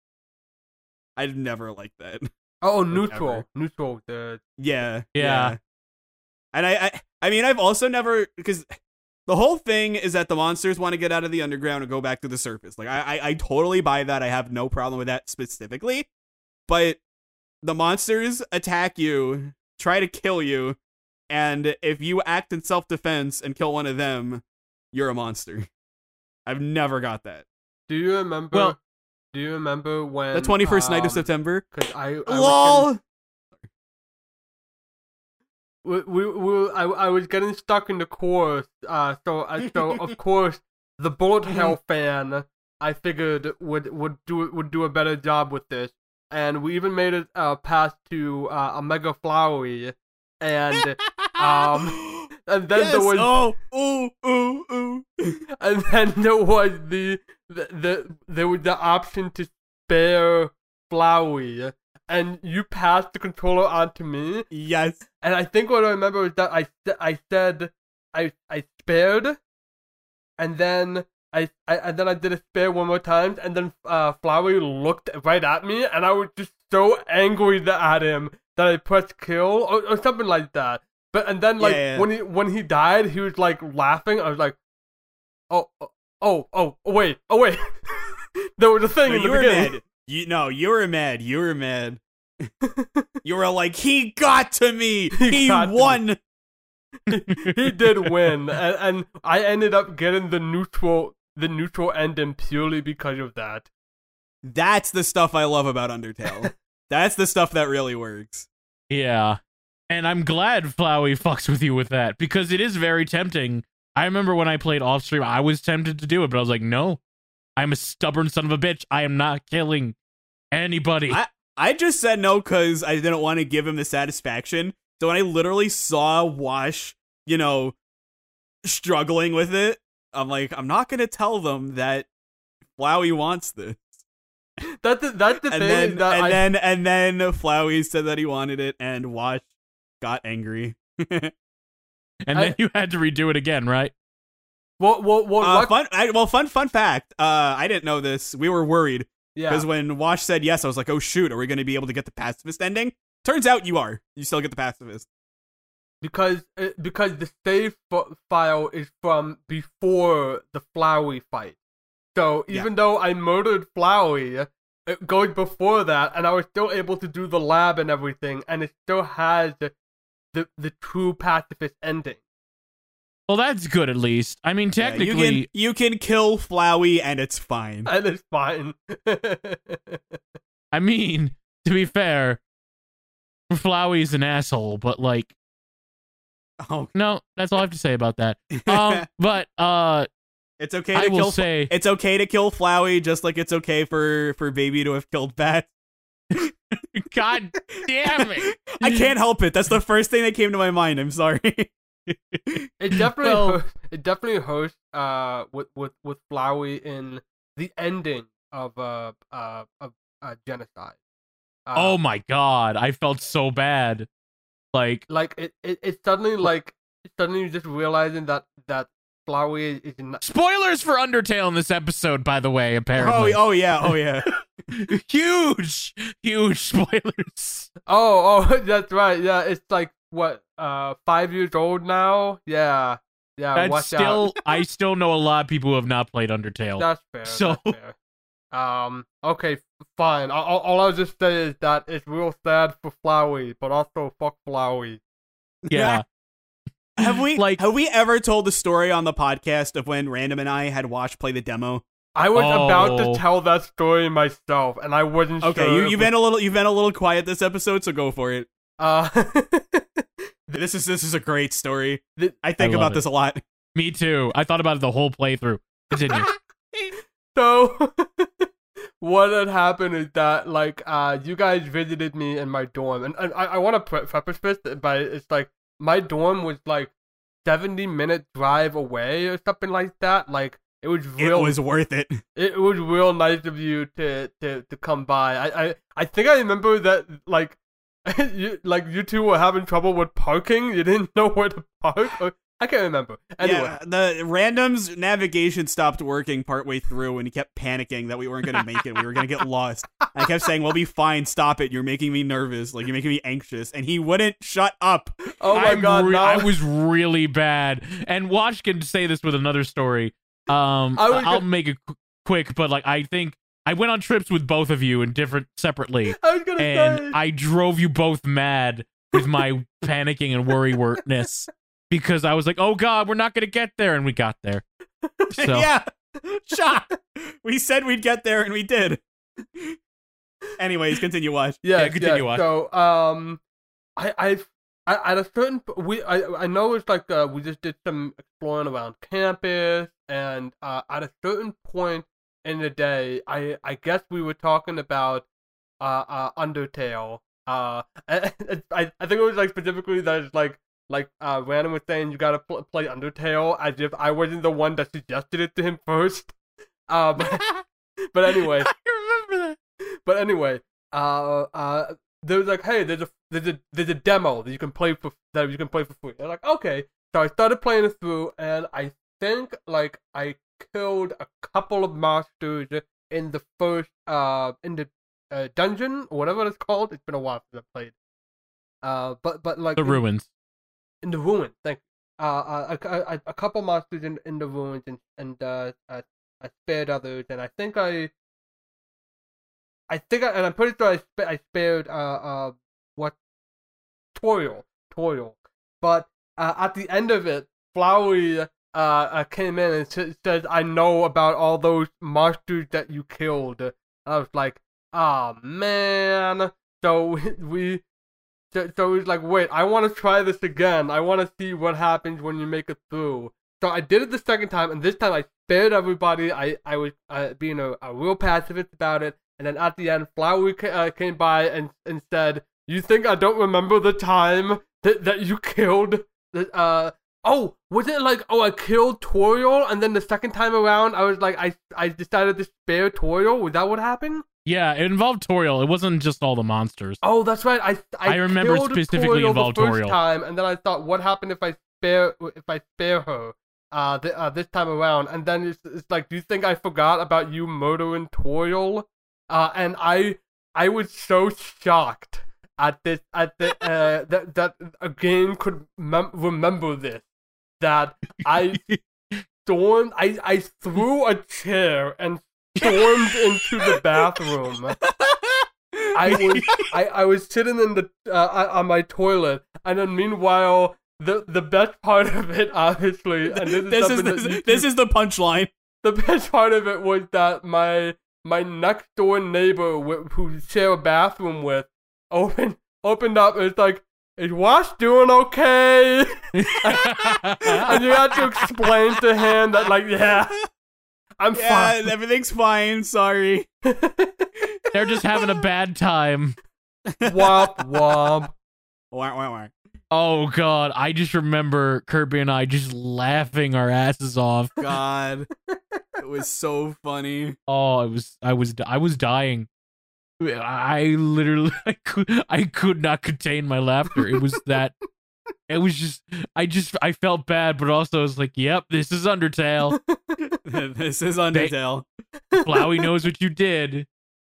[SPEAKER 2] I've never liked that.
[SPEAKER 3] oh
[SPEAKER 2] like,
[SPEAKER 3] neutral,
[SPEAKER 2] ever.
[SPEAKER 3] neutral. The
[SPEAKER 2] Yeah,
[SPEAKER 1] Yeah.
[SPEAKER 2] And I, I, I mean, I've also never because the whole thing is that the monsters want to get out of the underground and go back to the surface. Like, I, I, I totally buy that. I have no problem with that specifically. But the monsters attack you, try to kill you, and if you act in self-defense and kill one of them, you're a monster. I've never got that.
[SPEAKER 3] do you remember?
[SPEAKER 1] Well-
[SPEAKER 3] do you remember when
[SPEAKER 2] The twenty-first night of
[SPEAKER 3] um,
[SPEAKER 2] September.
[SPEAKER 3] Because I, I was getting-
[SPEAKER 2] LOL.
[SPEAKER 3] we, we, we I, I was getting stuck in the chorus, uh, so uh, so of course the bullet hell fan I figured would would do would do a better job with this, and we even made it uh past to uh, a mega flowery, and um and then
[SPEAKER 2] yes.
[SPEAKER 3] there was
[SPEAKER 2] oh ooh ooh ooh.
[SPEAKER 3] and then there was the the, the there was the option to spare flowery, and you passed the controller on to me.
[SPEAKER 2] Yes.
[SPEAKER 3] And I think what I remember is that I, I said I I spared, and then I, I and then I did a spare one more time, and then uh, Flowery looked right at me, and I was just so angry that, at him that I pressed kill or, or something like that. But and then like
[SPEAKER 2] Yeah, yeah.
[SPEAKER 3] when he when he died, he was like laughing. I was like, oh oh oh oh, oh wait oh wait, there was a thing
[SPEAKER 2] No,
[SPEAKER 3] in
[SPEAKER 2] you
[SPEAKER 3] the
[SPEAKER 2] were
[SPEAKER 3] beginning.
[SPEAKER 2] mad. You no, you were mad. You were mad. You were like, he got to me.
[SPEAKER 3] He
[SPEAKER 2] He,
[SPEAKER 3] got to me."
[SPEAKER 2] won.
[SPEAKER 3] He did win, and, and I ended up getting the neutral the neutral ending purely because of that.
[SPEAKER 2] That's the stuff I love about Undertale. That's the stuff that really works.
[SPEAKER 1] Yeah. And I'm glad Flowey fucks with you with that because it is very tempting. I remember when I played off stream, I was tempted to do it, but I was like, no, I'm a stubborn son of a bitch. I am not killing anybody.
[SPEAKER 2] I I just said no because I didn't want to give him the satisfaction. So when I literally saw Wash, you know, struggling with it, I'm like, I'm not gonna tell them that Flowey wants this.
[SPEAKER 3] That's the, that's the
[SPEAKER 2] And
[SPEAKER 3] thing
[SPEAKER 2] then
[SPEAKER 3] that
[SPEAKER 2] and
[SPEAKER 3] I
[SPEAKER 2] then and then Flowey said that he wanted it, and Wash got angry.
[SPEAKER 1] and
[SPEAKER 3] I-
[SPEAKER 1] then you had to redo it again, right?
[SPEAKER 3] well well well
[SPEAKER 2] Uh,
[SPEAKER 3] luck-
[SPEAKER 2] fun, I, well, fun, fun fact. Uh, I didn't know this. We were worried
[SPEAKER 3] yeah
[SPEAKER 2] because when Wash said yes, I was like, "Oh shoot, are we going to be able to get the pacifist ending?" Turns out you are. You still get the pacifist.
[SPEAKER 3] because uh, because the save f- file is from before the Flowery fight. So even though I murdered Flowery, it goes before that, and I was still able to do the lab and everything, and it still has the the true pacifist ending.
[SPEAKER 1] Well, that's good at least. I mean,
[SPEAKER 2] Yeah,
[SPEAKER 1] technically,
[SPEAKER 2] you can you can kill Flowey and it's fine.
[SPEAKER 3] And it's fine.
[SPEAKER 1] I mean, to be fair, Flowey's an asshole, but like,
[SPEAKER 2] Oh,
[SPEAKER 1] no, that's all I have to say about that. Um, but uh,
[SPEAKER 2] it's okay to
[SPEAKER 1] I will
[SPEAKER 2] kill.
[SPEAKER 1] say,
[SPEAKER 2] It's okay to kill Flowey, just like it's okay for for Baby to have killed Bat.
[SPEAKER 1] God damn it!
[SPEAKER 2] I can't help it. That's the first thing that came to my mind. I'm sorry.
[SPEAKER 3] It definitely
[SPEAKER 1] Well-
[SPEAKER 3] hurts, it definitely hurts uh with with with Flowey in the ending of uh uh of uh, genocide. Uh,
[SPEAKER 1] Oh my god, I felt so bad. Like,
[SPEAKER 3] like it, it it's suddenly like suddenly just realizing that that Flowey is not.
[SPEAKER 1] spoilers for Undertale in this episode, by the way.
[SPEAKER 2] Oh,
[SPEAKER 1] Apparently,
[SPEAKER 2] oh yeah, oh yeah.
[SPEAKER 1] huge, huge spoilers.
[SPEAKER 3] Oh, oh, that's right. Yeah, it's like what uh five years old now. Yeah, yeah.
[SPEAKER 1] That's
[SPEAKER 3] watch
[SPEAKER 1] still,
[SPEAKER 3] out.
[SPEAKER 1] I still know a lot of people who have not played Undertale.
[SPEAKER 3] That's fair.
[SPEAKER 1] So-
[SPEAKER 3] that's fair. Um. Okay. f- Fine. All, all all I'll just say is that it's real sad for Flowey, but also fuck Flowey.
[SPEAKER 1] Yeah,
[SPEAKER 2] Have we
[SPEAKER 1] Like-
[SPEAKER 2] have we ever told the story on the podcast of when Random and I had watched play the demo?
[SPEAKER 3] I was about
[SPEAKER 1] Oh.
[SPEAKER 3] to tell that story myself, and I wasn't
[SPEAKER 2] Okay,
[SPEAKER 3] sure.
[SPEAKER 2] you
[SPEAKER 3] if
[SPEAKER 2] you've
[SPEAKER 3] we-
[SPEAKER 2] been a little you've been a little quiet this episode, so go for it.
[SPEAKER 3] Uh.
[SPEAKER 2] This is this is a great story.
[SPEAKER 3] Th-
[SPEAKER 2] I think
[SPEAKER 1] I love
[SPEAKER 2] about
[SPEAKER 1] it.
[SPEAKER 2] this a lot.
[SPEAKER 1] me too. I thought about it the whole playthrough. Continue.
[SPEAKER 3] So what had happened is that like uh you guys visited me in my dorm, and, and I, I want to pre- preface this by it's like my dorm was like seventy minute drive away or something like that. Like it was
[SPEAKER 2] It
[SPEAKER 3] real
[SPEAKER 2] was worth it.
[SPEAKER 3] it was real nice of you to to, to come by. I, I I think I remember that like you like you two were having trouble with parking. You didn't know where to park. Or, I can't remember. Anyway.
[SPEAKER 2] Yeah, the random's navigation stopped working partway through, and he kept panicking that we weren't going to make it. We were going to get lost. And I kept saying, "We'll be fine. Stop it. You're making me nervous. Like you're making me anxious." And he wouldn't shut up.
[SPEAKER 3] Oh my
[SPEAKER 1] I'm
[SPEAKER 3] god!
[SPEAKER 1] re-
[SPEAKER 3] now-
[SPEAKER 1] I was really bad. And Watch can say this with another story. Um,
[SPEAKER 3] I was
[SPEAKER 1] I'll
[SPEAKER 3] gonna-
[SPEAKER 1] make it qu- quick, but like I think I went on trips with both of you in different separately,
[SPEAKER 3] I was gonna
[SPEAKER 1] and
[SPEAKER 3] say.
[SPEAKER 1] I drove you both mad with my panicking and worrywurtness because I was like, "Oh God, we're not gonna get there," and we got there. So
[SPEAKER 2] Yeah, shot. We said we'd get there, and we did. Anyways, continue. Watch.
[SPEAKER 3] Yeah,
[SPEAKER 1] Yeah, continue
[SPEAKER 3] yeah.
[SPEAKER 1] on.
[SPEAKER 3] So, um, I, I've, I, at a certain, p- we, I, I know it's like, uh, we just did some exploring around campus, and, uh, at a certain point in the day, I, I guess we were talking about, uh, uh, Undertale. Uh, I, I think it was like specifically that it's like, like, uh, Random was saying you gotta pl- play Undertale as if I wasn't the one that suggested it to him first. Uh, but, but anyway.
[SPEAKER 1] I remember that.
[SPEAKER 3] But anyway, uh, uh, there was like, hey, there's a there's a there's a demo that you can play for that you can play for free. I'm like, okay. So I started playing it through, and I think like I killed a couple of monsters in the first uh in the uh, dungeon or whatever it's called. It's been a while since I played. Uh, but but like
[SPEAKER 1] The
[SPEAKER 3] in,
[SPEAKER 1] ruins.
[SPEAKER 3] in the ruins. Thank you. Uh, a, a, a couple monsters in in the ruins, and and uh, I, I spared others, and I think I. I think, I, and I'm pretty sure I, sp- I spared, uh, uh, what, Toriel, Toriel. But, uh, at the end of it, Flowey, uh, uh came in and s- said, I know about all those monsters that you killed. And I was like, ah, oh, man. So, we, so, so he's like, wait, I want to try this again. I want to see what happens when you make it through. So I did it the second time, and this time I spared everybody. I, I was, uh, being a, a real pacifist about it. And then at the end, Flowey ca- uh, came by and, and said, you think I don't remember the time that, that you killed? The, uh, oh, was it like, oh, I killed Toriel, and then the second time around, I was like, I, I decided to spare Toriel? Was that what happened?
[SPEAKER 1] Yeah, it involved Toriel. It wasn't just all the monsters.
[SPEAKER 3] Oh, that's right. I I,
[SPEAKER 1] I remember
[SPEAKER 3] killed
[SPEAKER 1] specifically
[SPEAKER 3] Toriel
[SPEAKER 1] involved
[SPEAKER 3] the first
[SPEAKER 1] Toriel.
[SPEAKER 3] time, and then I thought, what happened if I spare if I spare her? Uh, th- uh this time around, and then it's, it's like, do you think I forgot about you murdering Toriel? Uh, and I I was so shocked at this at the uh that that a game could mem- remember this, that I stormed I I threw a chair and stormed into the bathroom. I was I, I was sitting in the uh, on my toilet, and then meanwhile, the the best part of it, obviously, and this is
[SPEAKER 2] This is
[SPEAKER 3] something
[SPEAKER 2] this,
[SPEAKER 3] that you-
[SPEAKER 2] this is the punchline.
[SPEAKER 3] the best part of it was that my my next door neighbor wh- who share a bathroom with opened opened up and it's like, is Wash doing okay? And you had to explain to him that, like, yeah, I'm
[SPEAKER 2] Yeah,
[SPEAKER 3] fine.
[SPEAKER 2] everything's fine. Sorry.
[SPEAKER 1] They're just having a bad time.
[SPEAKER 3] Womp womp.
[SPEAKER 2] Wah, wah, wah.
[SPEAKER 1] Oh god, I just remember Kirby and I just laughing our asses off.
[SPEAKER 2] God, it was so funny.
[SPEAKER 1] Oh, I was I was I was dying. I literally I could I could not contain my laughter. It was that it was just I just I felt bad, but also I was like, yep, this is Undertale.
[SPEAKER 2] This is Undertale.
[SPEAKER 1] Flowey knows what you did.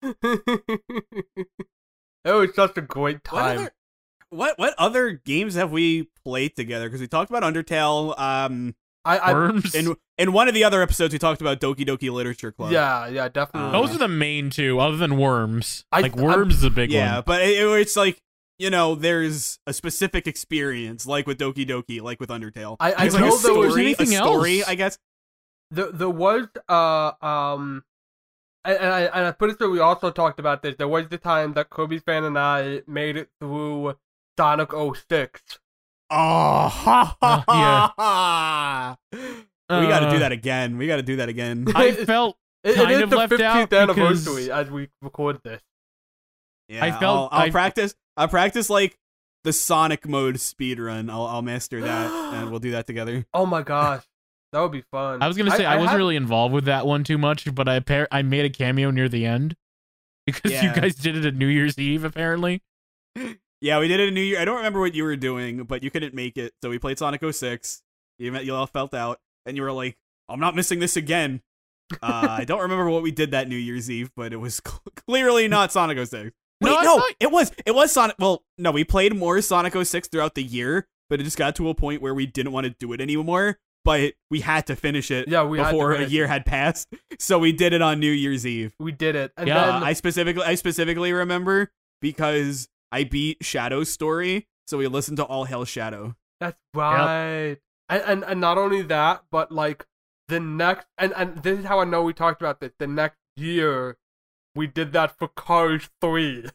[SPEAKER 3] It was such a great
[SPEAKER 2] What
[SPEAKER 3] time.
[SPEAKER 2] other, what what other games have we played together? Because we talked about Undertale. Um,
[SPEAKER 3] I, I
[SPEAKER 1] Worms.
[SPEAKER 2] in in one of the other episodes, we talked about Doki Doki Literature Club.
[SPEAKER 3] yeah, yeah, definitely.
[SPEAKER 2] Uh,
[SPEAKER 1] Those are the main two, other than Worms.
[SPEAKER 3] I-
[SPEAKER 1] like
[SPEAKER 3] I'm-
[SPEAKER 1] Worms is a big
[SPEAKER 2] yeah,
[SPEAKER 1] one.
[SPEAKER 2] but it, it- it's like, you know, there's a specific experience, like with Doki Doki, like with Undertale.
[SPEAKER 3] I- I
[SPEAKER 2] There's like a
[SPEAKER 3] know there was
[SPEAKER 2] story,
[SPEAKER 1] anything
[SPEAKER 2] a story,
[SPEAKER 1] else.
[SPEAKER 2] I guess.
[SPEAKER 3] There, there was uh um, and, and I and I'm pretty sure we also talked about this. There was the time that Kirby's fan and I made it through Sonic oh six.
[SPEAKER 2] Oh, ha, ha,
[SPEAKER 1] Uh, yeah.
[SPEAKER 2] ha. We got to
[SPEAKER 1] Uh,
[SPEAKER 2] do that again. We got to do that again.
[SPEAKER 1] I felt
[SPEAKER 3] It,
[SPEAKER 1] Kind
[SPEAKER 3] it is
[SPEAKER 1] of
[SPEAKER 3] the
[SPEAKER 1] left out
[SPEAKER 3] fifteenth
[SPEAKER 1] because-
[SPEAKER 3] anniversary as we record this.
[SPEAKER 2] Yeah,
[SPEAKER 1] I felt-
[SPEAKER 2] I'll, I'll
[SPEAKER 1] I-
[SPEAKER 2] practice. I'll practice like the Sonic mode speedrun. I'll I'll master that, and we'll do that together.
[SPEAKER 3] Oh my gosh, that would be fun.
[SPEAKER 1] I was gonna say I, wasn't
[SPEAKER 3] had-
[SPEAKER 1] really involved with that one too much, but I appar- I made a cameo near the end because you
[SPEAKER 2] Yeah.
[SPEAKER 1] guys did it at New Year's Eve apparently.
[SPEAKER 2] Yeah, we did it in New Year. I don't remember what you were doing, but you couldn't make it, so we played Sonic oh six. You met- you all felt out, and you were like, "I'm not missing this again." Uh, I don't remember what we did that New Year's Eve, but it was cl- clearly not Sonic oh six. Wait,
[SPEAKER 1] No, I
[SPEAKER 2] no,
[SPEAKER 1] thought-
[SPEAKER 2] it was. It was Sonic. Well, no, we played more Sonic oh six throughout the year, but it just got to a point where we didn't want to do it anymore. But we had to finish it
[SPEAKER 3] Yeah, we had to
[SPEAKER 2] before a
[SPEAKER 3] finish
[SPEAKER 2] year
[SPEAKER 3] it.
[SPEAKER 2] had passed, so we did it on New Year's Eve.
[SPEAKER 3] We did it, and
[SPEAKER 1] Yeah,
[SPEAKER 3] then
[SPEAKER 2] Uh, I specifically, I specifically remember because I beat Shadow's story, so we listened to All Hail Shadow.
[SPEAKER 3] that's right. And, and and not only that, but like the next, and and this is how I know we talked about this. The next year, we did that for Cars three.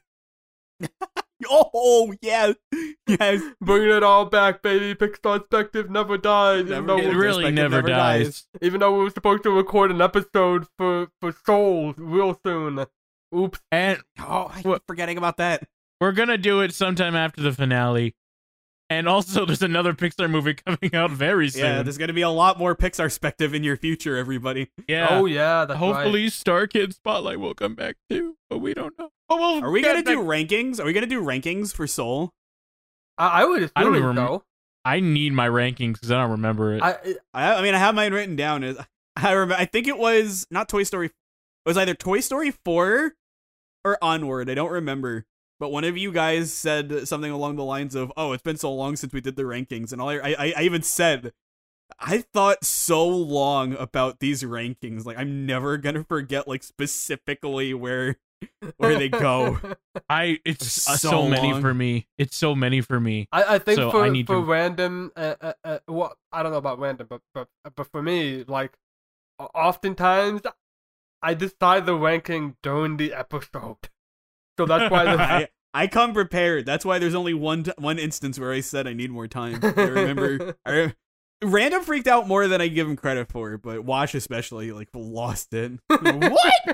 [SPEAKER 2] Oh yeah, yes.
[SPEAKER 3] Bringing it all back, baby. Pixar Perspective never dies.
[SPEAKER 2] Never
[SPEAKER 3] even, though
[SPEAKER 2] get
[SPEAKER 1] It
[SPEAKER 3] we,
[SPEAKER 2] rid-
[SPEAKER 1] really
[SPEAKER 2] Perspective
[SPEAKER 1] never,
[SPEAKER 2] never
[SPEAKER 1] dies.
[SPEAKER 2] dies.
[SPEAKER 3] even though we were supposed to record an episode for for Soul real soon. Oops.
[SPEAKER 1] And
[SPEAKER 2] Oh, I
[SPEAKER 1] What-
[SPEAKER 2] keep forgetting about that.
[SPEAKER 1] we're gonna do it sometime after the finale. And also, there's another Pixar movie coming out very soon.
[SPEAKER 2] Yeah, there's gonna be a lot more Pixar perspective in your future, everybody.
[SPEAKER 1] Yeah.
[SPEAKER 3] Oh yeah, that's
[SPEAKER 1] Hopefully,
[SPEAKER 3] right.
[SPEAKER 1] Star Kid Spotlight will come back too, but we don't know. But we'll
[SPEAKER 2] Are we
[SPEAKER 1] get
[SPEAKER 2] gonna
[SPEAKER 1] back-
[SPEAKER 2] do rankings? Are we gonna do rankings for Soul?
[SPEAKER 3] I, I would assume
[SPEAKER 1] I don't even
[SPEAKER 3] so.
[SPEAKER 1] I need my rankings because I don't remember it.
[SPEAKER 3] I
[SPEAKER 2] I, I mean, I have mine written down. Is I remember? I think it was not Toy Story. It was either Toy Story four or Onward. I don't remember. But one of you guys said something along the lines of, "Oh, it's been so long since we did the rankings," and all I, I, I even said, "I thought so long about these rankings. Like, I'm never gonna forget, like specifically where where they go."
[SPEAKER 1] I it's
[SPEAKER 2] It's
[SPEAKER 1] uh, so,
[SPEAKER 2] so
[SPEAKER 1] many
[SPEAKER 2] long.
[SPEAKER 1] for me. It's so many for me.
[SPEAKER 3] I, I think
[SPEAKER 1] So
[SPEAKER 3] for
[SPEAKER 1] I need
[SPEAKER 3] for
[SPEAKER 1] to-
[SPEAKER 3] random, uh, uh, uh, well, I don't know about random, but but but for me, like, o- oftentimes I decide the ranking during the episode, so that's why the,
[SPEAKER 2] I, I come prepared. That's why there's only one t- one instance where I said I need more time. I remember. I re- Random freaked out more than I give him credit for, but Wash especially like lost it. What?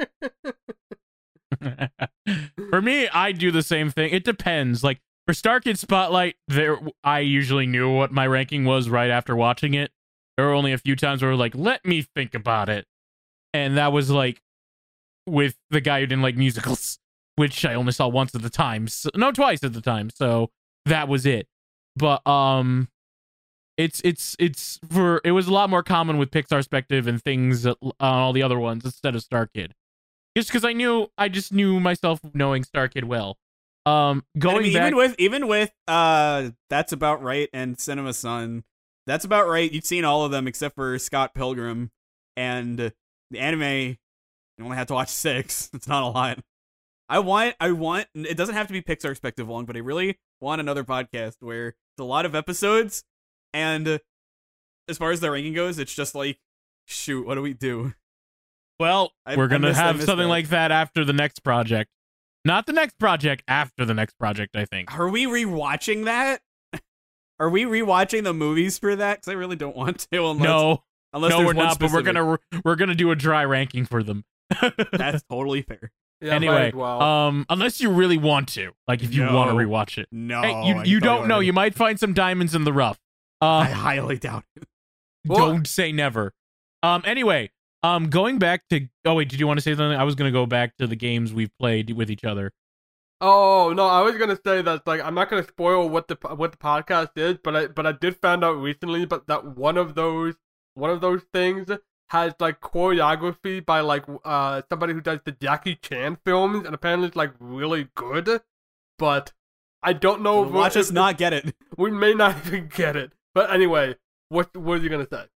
[SPEAKER 1] For me, I do the same thing. It depends. Like for Star Kid Spotlight, there I usually knew what my ranking was right after watching it. There were only a few times where like, let me think about it. And that was like with the guy who didn't like musicals, which I only saw once at the time. So, no, twice at the time. So that was it. But um it's it's it's for it was a lot more common with Pixar Perspective and things on uh, all the other ones instead of Star Kid. Just because I knew, I just knew myself knowing Star Kid well. Um, going
[SPEAKER 2] I mean,
[SPEAKER 1] back,
[SPEAKER 2] even with even with uh, That's About Right and Cinema Sun, That's About Right. You'd seen all of them except for Scott Pilgrim, and the anime. You only had to watch six. It's not a lot. I want, I want. It doesn't have to be Pixar Perspective Long, but I really want another podcast where it's a lot of episodes, and uh, as far as the ranking goes, it's just like, shoot, what do we do?
[SPEAKER 1] Well,
[SPEAKER 2] I-
[SPEAKER 1] we're
[SPEAKER 2] I
[SPEAKER 1] gonna
[SPEAKER 2] miss- I
[SPEAKER 1] have
[SPEAKER 2] miss
[SPEAKER 1] something
[SPEAKER 2] that.
[SPEAKER 1] like that after the next project. Not the next project, after the next project, I think.
[SPEAKER 2] Are we rewatching that? Are we rewatching the movies for that? Because I really don't want to. Unless,
[SPEAKER 1] No,
[SPEAKER 2] unless
[SPEAKER 1] no,
[SPEAKER 2] there's
[SPEAKER 1] we're
[SPEAKER 2] one
[SPEAKER 1] not. But we're
[SPEAKER 2] specific.
[SPEAKER 1] gonna we're gonna do a dry ranking for them.
[SPEAKER 2] That's totally fair.
[SPEAKER 3] Yeah, might
[SPEAKER 1] Anyway,
[SPEAKER 3] as well.
[SPEAKER 1] um, unless you really want to, like if you
[SPEAKER 2] No.
[SPEAKER 1] want to rewatch it.
[SPEAKER 2] No,
[SPEAKER 1] Hey, you
[SPEAKER 2] I
[SPEAKER 1] you
[SPEAKER 2] thought
[SPEAKER 1] don't know.
[SPEAKER 2] already-
[SPEAKER 1] You might find some diamonds in the rough.
[SPEAKER 2] I
[SPEAKER 1] Uh,
[SPEAKER 2] highly doubt it.
[SPEAKER 3] Well-
[SPEAKER 1] don't say never. Um, anyway, um, going back to. Oh wait, did you want to say something? I was gonna go back to the games we've played with each other.
[SPEAKER 3] Oh no, I was gonna say that like I'm not gonna spoil what the what the podcast is, but I but I did find out recently, but that one of those one of those things has like choreography by like uh somebody who does the Jackie Chan films, and apparently it's like really good. But I don't know. if
[SPEAKER 2] Watch
[SPEAKER 3] we-
[SPEAKER 2] us not get it.
[SPEAKER 3] We may not even get it. But anyway, what what are you gonna say?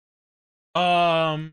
[SPEAKER 1] Um,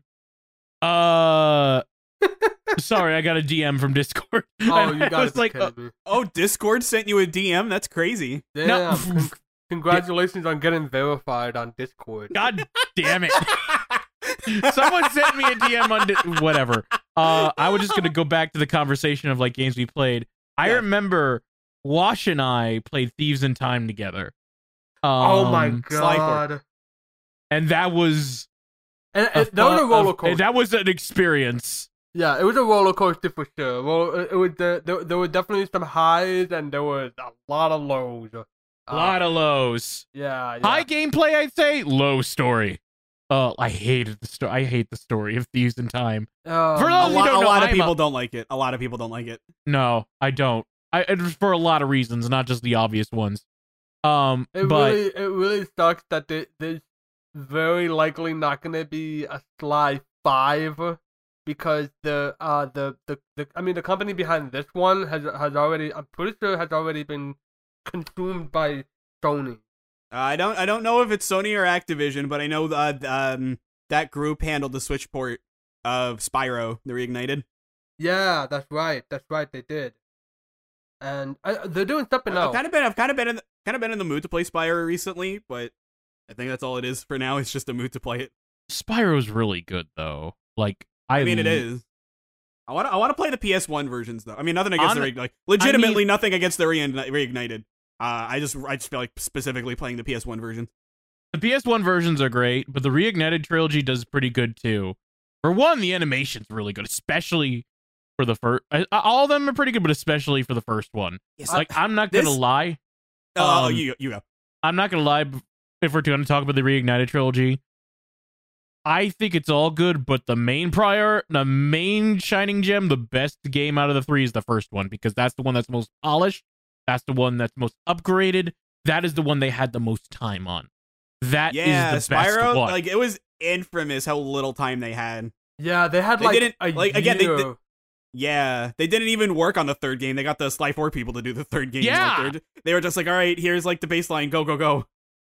[SPEAKER 1] uh, sorry, I got a D M from Discord.
[SPEAKER 3] Oh,
[SPEAKER 1] And
[SPEAKER 3] you
[SPEAKER 1] I
[SPEAKER 3] gotta
[SPEAKER 1] was
[SPEAKER 3] be
[SPEAKER 1] like,
[SPEAKER 3] kidding
[SPEAKER 1] uh,
[SPEAKER 3] me!
[SPEAKER 2] Oh, Discord sent you a D M? That's crazy.
[SPEAKER 3] Damn!
[SPEAKER 1] no.
[SPEAKER 3] con- congratulations on getting verified on Discord.
[SPEAKER 1] God damn it! Someone sent me a D M on Di- whatever. Uh, I was just gonna go back to the conversation of like games we played. I
[SPEAKER 2] Yeah.
[SPEAKER 1] remember Wash and I played Thieves in Time together. Um,
[SPEAKER 3] Oh my
[SPEAKER 2] Sly
[SPEAKER 3] god!
[SPEAKER 1] And that was
[SPEAKER 3] And,
[SPEAKER 1] a
[SPEAKER 3] and that was a
[SPEAKER 1] fu-
[SPEAKER 3] roller
[SPEAKER 1] a-
[SPEAKER 3] coaster.
[SPEAKER 1] That was an experience.
[SPEAKER 3] Yeah, it was a roller coaster for sure. Well, it, it was the, there, there were definitely some highs and there was a lot of lows. Uh,
[SPEAKER 1] A lot of lows.
[SPEAKER 3] yeah, yeah.
[SPEAKER 1] High gameplay, I'd say. Low story. Oh, I hated the story. I hate the story of Thieves in Time.
[SPEAKER 3] Um,
[SPEAKER 1] For
[SPEAKER 2] A,
[SPEAKER 1] those- you
[SPEAKER 2] lot,
[SPEAKER 1] don't
[SPEAKER 2] a
[SPEAKER 1] know,
[SPEAKER 2] lot of
[SPEAKER 1] I'm
[SPEAKER 2] people
[SPEAKER 1] a-
[SPEAKER 2] don't like it. A lot of people don't like it.
[SPEAKER 1] No, I don't. I it's for a lot of reasons, not just the obvious ones. Um,
[SPEAKER 3] it
[SPEAKER 1] but
[SPEAKER 3] really, it really sucks that there, there's very likely not going to be a Sly Five because the uh the, the the I mean the company behind this one has has already I'm pretty sure has already been consumed by Sony.
[SPEAKER 2] Uh, I don't. I don't know if it's Sony or Activision, but I know uh, um that group handled the Switch port of Spyro, the Reignited.
[SPEAKER 3] Yeah, that's right. That's right. They did, and uh, they're doing something
[SPEAKER 2] I've
[SPEAKER 3] else.
[SPEAKER 2] kind of been. I've kind of been in. The, kind of been in the mood to play Spyro recently, but I think that's all it is for now. It's just a mood to play it.
[SPEAKER 1] Spyro's really good though. Like I,
[SPEAKER 2] I mean, it
[SPEAKER 1] l-
[SPEAKER 2] is. I want. to I want to play the P S one versions though. I mean, nothing against
[SPEAKER 1] On-
[SPEAKER 2] the Reign- like legitimately
[SPEAKER 1] I mean-
[SPEAKER 2] nothing against the Reign- Reignited. Uh, I just. I just feel like specifically playing the P S one version.
[SPEAKER 1] The P S one versions are great, but the Reignited trilogy does pretty good too. For one, the animation's really good, especially for the first. All of them are pretty good, but especially for the first one.
[SPEAKER 2] Yes,
[SPEAKER 1] Like I'm not gonna
[SPEAKER 2] this-
[SPEAKER 1] lie.
[SPEAKER 2] Oh,
[SPEAKER 1] um,
[SPEAKER 2] you you go.
[SPEAKER 1] I'm not gonna lie. If we're going to talk about the Reignited trilogy, I think it's all good, but the main prior, the main shining gem, the best game out of the three is the first one because that's the one that's most polished. That's the one that's most upgraded. That is the one they had the most time on. That is
[SPEAKER 2] Yeah,
[SPEAKER 1] the best
[SPEAKER 2] Spyro.
[SPEAKER 1] one.
[SPEAKER 2] Like it was infamous how little time they had.
[SPEAKER 3] Yeah, they had
[SPEAKER 2] They
[SPEAKER 3] like
[SPEAKER 2] didn't-
[SPEAKER 3] a
[SPEAKER 2] like, again, they-
[SPEAKER 3] year.
[SPEAKER 2] they- Yeah, they didn't even work on the third game. They got the Sly four people to do the third game.
[SPEAKER 1] Yeah.
[SPEAKER 2] Like, they, were, they were just like, all right, here's like the baseline. Go, go, go.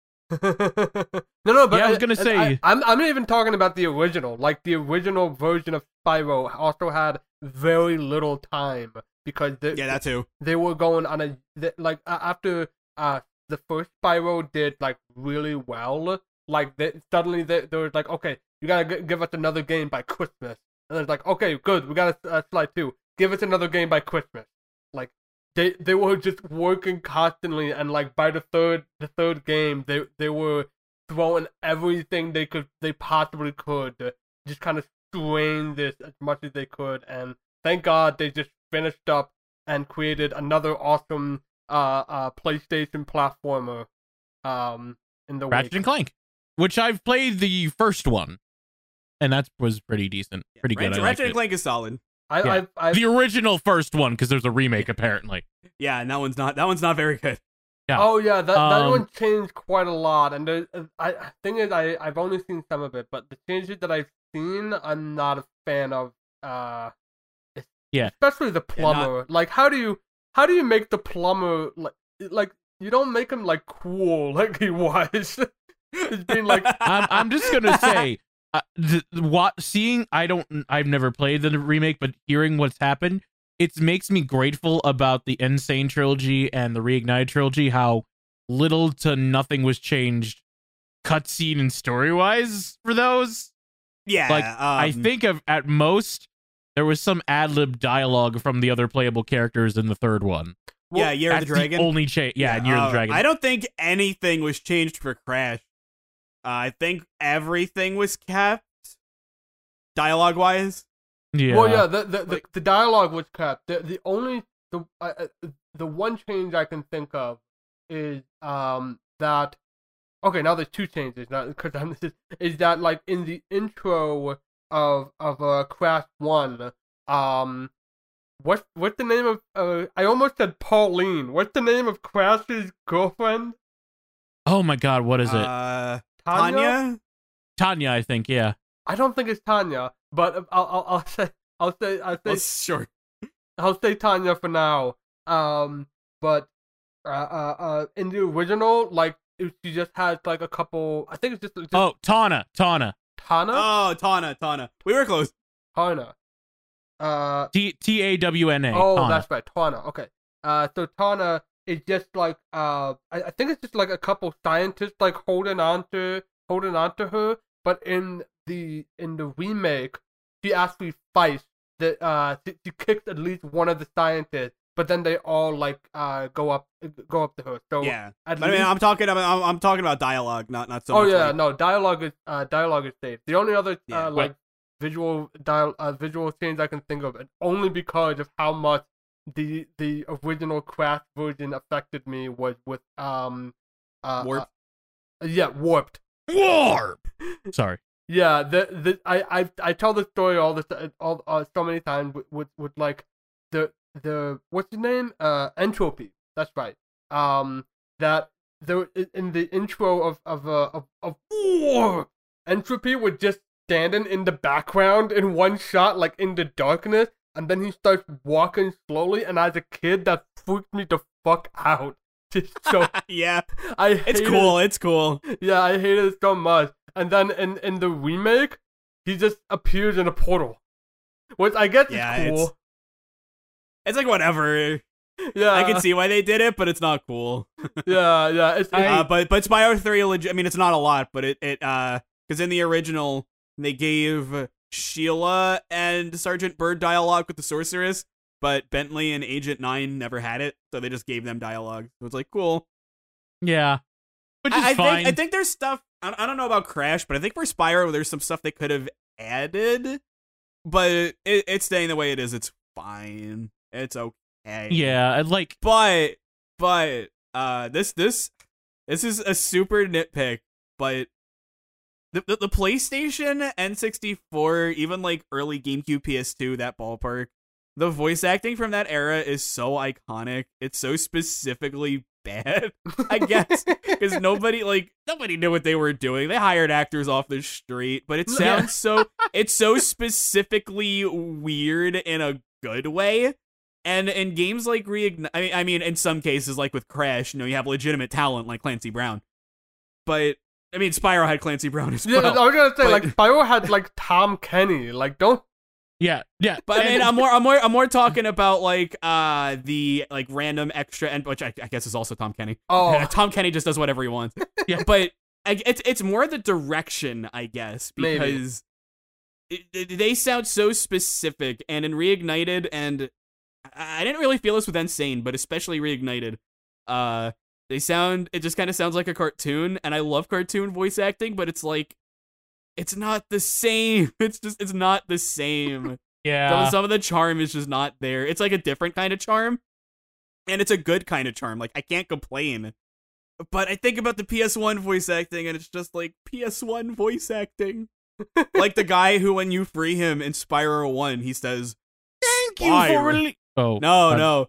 [SPEAKER 3] no, no, but
[SPEAKER 1] Yeah, I was gonna say-
[SPEAKER 3] I, I'm I'm not even talking about the original. Like the original version of Spyro also had very little time because they,
[SPEAKER 2] Yeah, that too.
[SPEAKER 3] they were going on a they, like uh, after uh the first Spyro did like really well. Like they, suddenly they, they were like, okay, you gotta g- give us another game by Christmas, and it's like, okay, good, we got a uh, Sly two. Give us another game by Christmas. Like they they were just working constantly, and like by the third the third game, they they were throwing everything they could they possibly could, to just kind of strain this as much as they could, and thank God they just finished up and created another awesome uh uh PlayStation platformer um in the
[SPEAKER 1] Ratchet
[SPEAKER 3] wake.
[SPEAKER 1] and Clank, which I've played the first one, and that was pretty decent, pretty good.
[SPEAKER 2] Ratchet,
[SPEAKER 1] I liked
[SPEAKER 2] Ratchet and
[SPEAKER 1] it.
[SPEAKER 2] Clank is solid.
[SPEAKER 3] I
[SPEAKER 1] Yeah.
[SPEAKER 3] I I
[SPEAKER 1] The original first one, because there's a remake apparently.
[SPEAKER 2] Yeah, and that one's not. That one's not very good.
[SPEAKER 1] Yeah.
[SPEAKER 3] Oh yeah, that that
[SPEAKER 1] Um,
[SPEAKER 3] one changed quite a lot, and there, uh, I thing is I I've only seen some of it, but the changes that I've seen, I'm not a fan of. Uh, es-
[SPEAKER 1] Yeah.
[SPEAKER 3] especially the
[SPEAKER 2] Yeah, not-
[SPEAKER 3] plumber. Like, how do you how do you make the plumber like like you don't make him like cool like he was? He's being like
[SPEAKER 1] I'm I'm just gonna say, uh, the, what seeing I don't I've never played the remake, but hearing what's happened, it makes me grateful about the Insane trilogy and the Reignited trilogy, how little to nothing was changed cutscene and story-wise for those.
[SPEAKER 2] Yeah,
[SPEAKER 1] Like,
[SPEAKER 2] um,
[SPEAKER 1] I think of at most there was some ad-lib dialogue from the other playable characters in the third one.
[SPEAKER 2] yeah, Year of
[SPEAKER 1] That's
[SPEAKER 2] the Dragon.
[SPEAKER 1] only change. Yeah, Year of
[SPEAKER 2] uh,
[SPEAKER 1] the Dragon.
[SPEAKER 2] I don't think anything was changed for Crash. Uh, I think everything was kept, dialogue wise.
[SPEAKER 1] yeah.
[SPEAKER 3] Well, yeah, the the, the,
[SPEAKER 2] Like-
[SPEAKER 3] the dialogue was kept. The the only the uh, uh, the one change I can think of is um that okay, now there's two changes now because I'm is, is that like in the intro of of uh Crash One, um what what's the name of uh I almost said Pauline. What's the name of Crash's girlfriend?
[SPEAKER 1] Oh my God, what is it?
[SPEAKER 2] Uh,
[SPEAKER 3] Tanya?
[SPEAKER 2] Tanya?
[SPEAKER 1] Tanya, I think. Yeah.
[SPEAKER 3] I don't think it's Tanya, but I'll I'll, I'll say I'll say I'll say
[SPEAKER 2] Well, sure.
[SPEAKER 3] I'll say Tanya for now. Um, but uh, uh, uh, in the original, like it- she just has like a couple. I think it's just, just
[SPEAKER 1] Oh, Tana. Tana.
[SPEAKER 3] Tana.
[SPEAKER 2] Oh, Tana, Tana. We were close.
[SPEAKER 3] Tana. Uh
[SPEAKER 1] T T A W N A.
[SPEAKER 3] oh,
[SPEAKER 1] Tana.
[SPEAKER 3] that's right, Tana. Okay. Uh, so Tana is just like uh, I, I think it's just like a couple scientists like holding on to holding on to her. But in the in the remake, she actually fights. The uh, she, she kicks at least one of the scientists, but then they all like uh go up go up to her. So
[SPEAKER 2] Yeah,
[SPEAKER 3] at
[SPEAKER 2] but I mean,
[SPEAKER 3] least-
[SPEAKER 2] I'm talking about I'm, I'm talking about dialogue, not not so
[SPEAKER 3] oh
[SPEAKER 2] much.
[SPEAKER 3] yeah,
[SPEAKER 2] like-
[SPEAKER 3] no dialogue is uh dialogue is safe. The only other
[SPEAKER 2] Yeah.
[SPEAKER 3] uh, like visual dial uh, visual change I can think of, and only because of how much the the original Crash version affected me was with um uh,
[SPEAKER 2] Warp.
[SPEAKER 3] uh, yeah, Warped.
[SPEAKER 1] Warp. Sorry.
[SPEAKER 3] Yeah, the the I I I tell the story all this all uh, so many times with, with with like the the what's his name uh Entropy. That's right. Um, that there in the intro of of uh, of of War, Entropy was just standing in the background in one shot, like in the darkness, and then he starts walking slowly. And as a kid, that freaked me the fuck out. Just so
[SPEAKER 2] yeah,
[SPEAKER 3] I
[SPEAKER 2] it's
[SPEAKER 3] hated
[SPEAKER 2] cool. It's cool.
[SPEAKER 3] yeah, I hated it so much. And then in, in the remake, he just appears in a portal. Which I guess
[SPEAKER 2] Yeah,
[SPEAKER 3] is cool.
[SPEAKER 2] It's like whatever.
[SPEAKER 3] Yeah.
[SPEAKER 2] I can see why they did it, but it's not cool.
[SPEAKER 3] Yeah, yeah. It's, it's,
[SPEAKER 2] uh, but but Spyro three, legit. I mean, it's not a lot, but it it uh because in the original they gave Sheila and Sergeant Bird dialogue with the sorceress, but Bentley and Agent Nine never had it, so they just gave them dialogue. So it's like cool.
[SPEAKER 1] Yeah. Which is
[SPEAKER 2] I, I
[SPEAKER 1] fine.
[SPEAKER 2] think I think there's stuff. I, I don't know about Crash, but I think for Spyro there's some stuff they could have added, but it, it's staying the way it is. It's fine. It's okay.
[SPEAKER 1] yeah, and like
[SPEAKER 2] But but uh this this this is a super nitpick, but the the, the PlayStation, N sixty-four, even like early GameCube, P S two, that ballpark, the voice acting from that era is so iconic. It's so specifically bad, I guess, because nobody like nobody knew what they were doing. They hired actors off the street, but it
[SPEAKER 3] Yeah.
[SPEAKER 2] sounds so it's so specifically weird in a good way. And in games like Reignite, I mean, I mean, in some cases, like with Crash, you know, you have legitimate talent like Clancy Brown. But I mean, Spyro had Clancy Brown as
[SPEAKER 3] yeah,
[SPEAKER 2] well.
[SPEAKER 3] I was gonna say
[SPEAKER 2] but-
[SPEAKER 3] like Spyro had like Tom Kenny. Like don't.
[SPEAKER 1] yeah, yeah.
[SPEAKER 2] But I
[SPEAKER 1] And-
[SPEAKER 2] mean, I'm more, I'm more, I'm more talking about like uh the like random extra, and which I, I guess is also Tom Kenny.
[SPEAKER 3] Oh,
[SPEAKER 2] Tom Kenny just does whatever he wants.
[SPEAKER 1] Yeah.
[SPEAKER 2] But I, it's it's more the direction, I guess,
[SPEAKER 3] Maybe.
[SPEAKER 2] because it, it- they sound so specific, and in Reignited, and I, I didn't really feel this with Insane, but especially Reignited, uh, they sound it just kind of sounds like a cartoon, and I love cartoon voice acting, but it's like it's not the same. It's just it's not the same. Some,
[SPEAKER 1] yeah.
[SPEAKER 2] some of the charm is just not there. It's like a different kind of charm, and it's a good kind of charm. Like I can't complain. But I think about the P S one voice acting, and it's just like P S one voice acting. Like the guy who, when you free him in Spyro one, he says,
[SPEAKER 1] Thank you
[SPEAKER 2] Spyro.
[SPEAKER 1] for rele- Oh
[SPEAKER 2] "No,
[SPEAKER 1] uh,
[SPEAKER 2] no,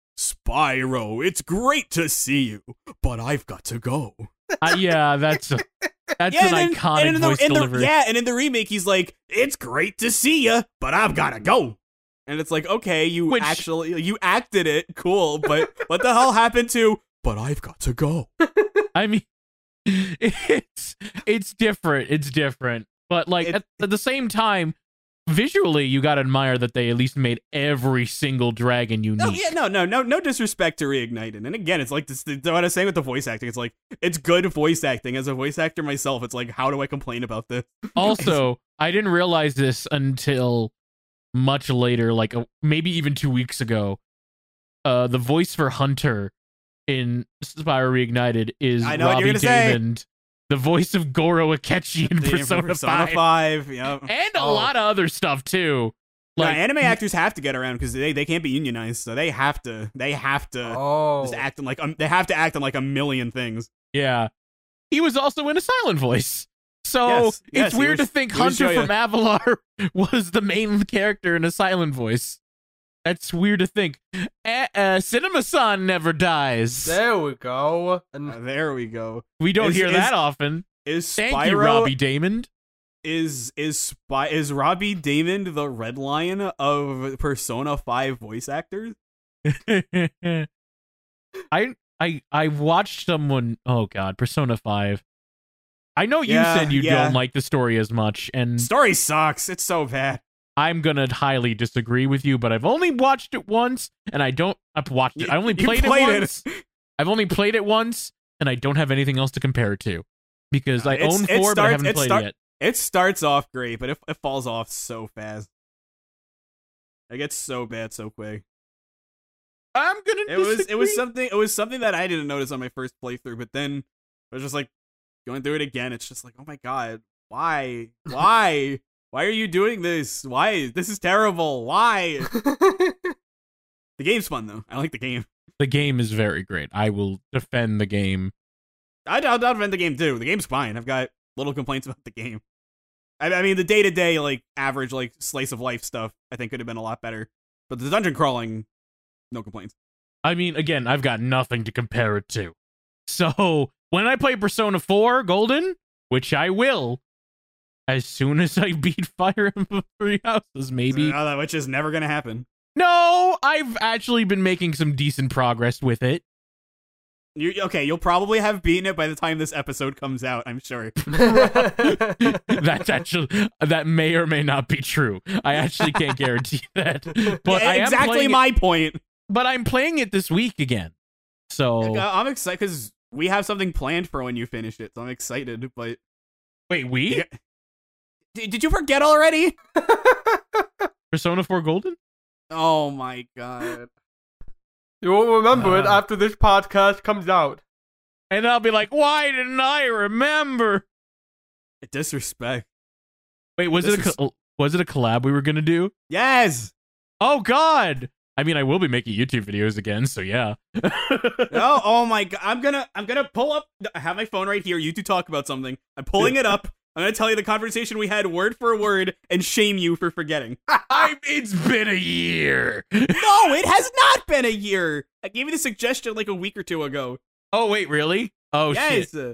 [SPEAKER 2] Spyro, it's great to see you, but I've got to go."
[SPEAKER 1] uh, yeah, that's a, that's
[SPEAKER 2] Yeah,
[SPEAKER 1] an
[SPEAKER 2] and then-
[SPEAKER 1] iconic
[SPEAKER 2] and in the-
[SPEAKER 1] voice
[SPEAKER 2] in the-
[SPEAKER 1] delivery.
[SPEAKER 2] Yeah, and in the remake, he's like, "It's great to see you, but I've got to go." And it's like, okay, you
[SPEAKER 1] Which-
[SPEAKER 2] actually you acted it, cool, but what the hell happened to? But I've got to go.
[SPEAKER 1] I mean, it's it's different. It's different, but like
[SPEAKER 2] It-
[SPEAKER 1] at, at the same time, visually, you gotta admire that they at least made every single dragon unique.
[SPEAKER 2] No, yeah, no, no, no, no disrespect to Reignited. And again, it's like this, what I was saying with the voice acting. It's like it's good voice acting. As a voice actor myself, it's like, how do I complain about this?
[SPEAKER 1] Also, I didn't realize this until much later, like uh, maybe even two weeks ago. Uh, the voice for Hunter in Spyro Reignited is
[SPEAKER 2] I know what
[SPEAKER 1] Robbie
[SPEAKER 2] you're gonna
[SPEAKER 1] Damon, the voice of Goro Akechi in
[SPEAKER 2] The-
[SPEAKER 1] Persona,
[SPEAKER 2] Persona
[SPEAKER 1] five,
[SPEAKER 2] five, yeah.
[SPEAKER 1] and a
[SPEAKER 3] Oh.
[SPEAKER 1] lot of other stuff too.
[SPEAKER 2] Like,
[SPEAKER 1] Like
[SPEAKER 2] anime actors have to get around because they, they can't be unionized, so they have to they have to
[SPEAKER 3] Oh.
[SPEAKER 2] just act in like um, they have to act in like a million things.
[SPEAKER 1] yeah, he was also in a silent voice. So
[SPEAKER 2] Yes,
[SPEAKER 1] it's
[SPEAKER 2] yes, he
[SPEAKER 1] weird
[SPEAKER 2] was-
[SPEAKER 1] to think
[SPEAKER 2] he was
[SPEAKER 1] Hunter
[SPEAKER 2] Joya.
[SPEAKER 1] from Avalar was the main character in a silent voice. That's weird to think. Eh, uh, Cinema-san never dies.
[SPEAKER 3] There we go. And
[SPEAKER 2] Uh, there we go.
[SPEAKER 1] We don't
[SPEAKER 2] Is-
[SPEAKER 1] hear
[SPEAKER 2] is-
[SPEAKER 1] that often.
[SPEAKER 2] Is
[SPEAKER 1] Thank
[SPEAKER 2] Spyro
[SPEAKER 1] you, Robbie Damon.
[SPEAKER 2] is is spy is Robbie Damon the red line of Persona five voice actors?
[SPEAKER 1] I I I watched someone. Oh God, Persona Five. I know you
[SPEAKER 2] Yeah,
[SPEAKER 1] said you
[SPEAKER 2] yeah.
[SPEAKER 1] don't like the story as much, and
[SPEAKER 2] Story sucks. It's so bad.
[SPEAKER 1] I'm gonna highly disagree with you. But I've only watched it once, and I don't. I've watched it.
[SPEAKER 2] You-
[SPEAKER 1] I only
[SPEAKER 2] you
[SPEAKER 1] played,
[SPEAKER 2] played
[SPEAKER 1] it
[SPEAKER 2] it.
[SPEAKER 1] once. I've only played it once, and I don't have anything else to compare it to because I
[SPEAKER 2] It's-
[SPEAKER 1] own
[SPEAKER 2] it
[SPEAKER 1] four, but I
[SPEAKER 2] starts-
[SPEAKER 1] haven't
[SPEAKER 2] it
[SPEAKER 1] played
[SPEAKER 2] start-
[SPEAKER 1] it yet.
[SPEAKER 2] It starts off great, but it, it falls off so fast. It gets so bad so quick.
[SPEAKER 1] I'm gonna.
[SPEAKER 2] It was it was
[SPEAKER 1] disagree.
[SPEAKER 2] something it was something that I didn't notice on my first playthrough, but then I was just like going through it again. It's just like, oh my god, why, why, why are you doing this? Why this is terrible? Why? The game's fun though. I like the game.
[SPEAKER 1] The game is very great. I will defend the game.
[SPEAKER 2] I I'll defend the game too. The game's fine. I've got little complaints about the game. I, I mean, the day to day like average like slice of life stuff I think could have been a lot better, but the dungeon crawling, no complaints.
[SPEAKER 1] I mean, again, I've got nothing to compare it to. So when I play Persona four Golden, which I will, as soon as I beat Fire Emblem Three Houses, maybe.
[SPEAKER 2] Uh, which is never gonna happen.
[SPEAKER 1] No, I've actually been making some decent progress with it.
[SPEAKER 2] You okay? You'll probably have beaten it by the time this episode comes out. I'm sure.
[SPEAKER 1] That's actually that may or may not be true. I actually can't guarantee that. But
[SPEAKER 2] Yeah,
[SPEAKER 1] I am
[SPEAKER 2] exactly
[SPEAKER 1] playing
[SPEAKER 2] my
[SPEAKER 1] it,
[SPEAKER 2] point.
[SPEAKER 1] but I'm playing it this week again. So
[SPEAKER 2] Uh, I'm excited because we have something planned for when you finish it. So I'm excited. But
[SPEAKER 1] wait, we
[SPEAKER 2] Yeah. did, did you forget already?
[SPEAKER 1] Persona four Golden?
[SPEAKER 2] Oh my god.
[SPEAKER 3] You won't remember it
[SPEAKER 1] Uh.
[SPEAKER 3] after this podcast comes out.
[SPEAKER 1] And I'll be like, why didn't I remember?
[SPEAKER 2] Disrespect.
[SPEAKER 1] Wait, was
[SPEAKER 2] This
[SPEAKER 1] it a
[SPEAKER 2] is-
[SPEAKER 1] co- was it a collab we were gonna do?
[SPEAKER 2] Yes.
[SPEAKER 1] Oh God! I mean, I will be making YouTube videos again, so yeah.
[SPEAKER 2] Oh, oh my god. I'm gonna I'm gonna pull up. I have my phone right here. You two talk about something. I'm pulling it up. I'm gonna tell you the conversation we had word for word and shame you for forgetting.
[SPEAKER 1] I, it's been a year.
[SPEAKER 2] No, it has not been a year. I gave you the suggestion like a week or two ago.
[SPEAKER 1] Oh wait, really? Oh
[SPEAKER 2] yes.
[SPEAKER 1] shit!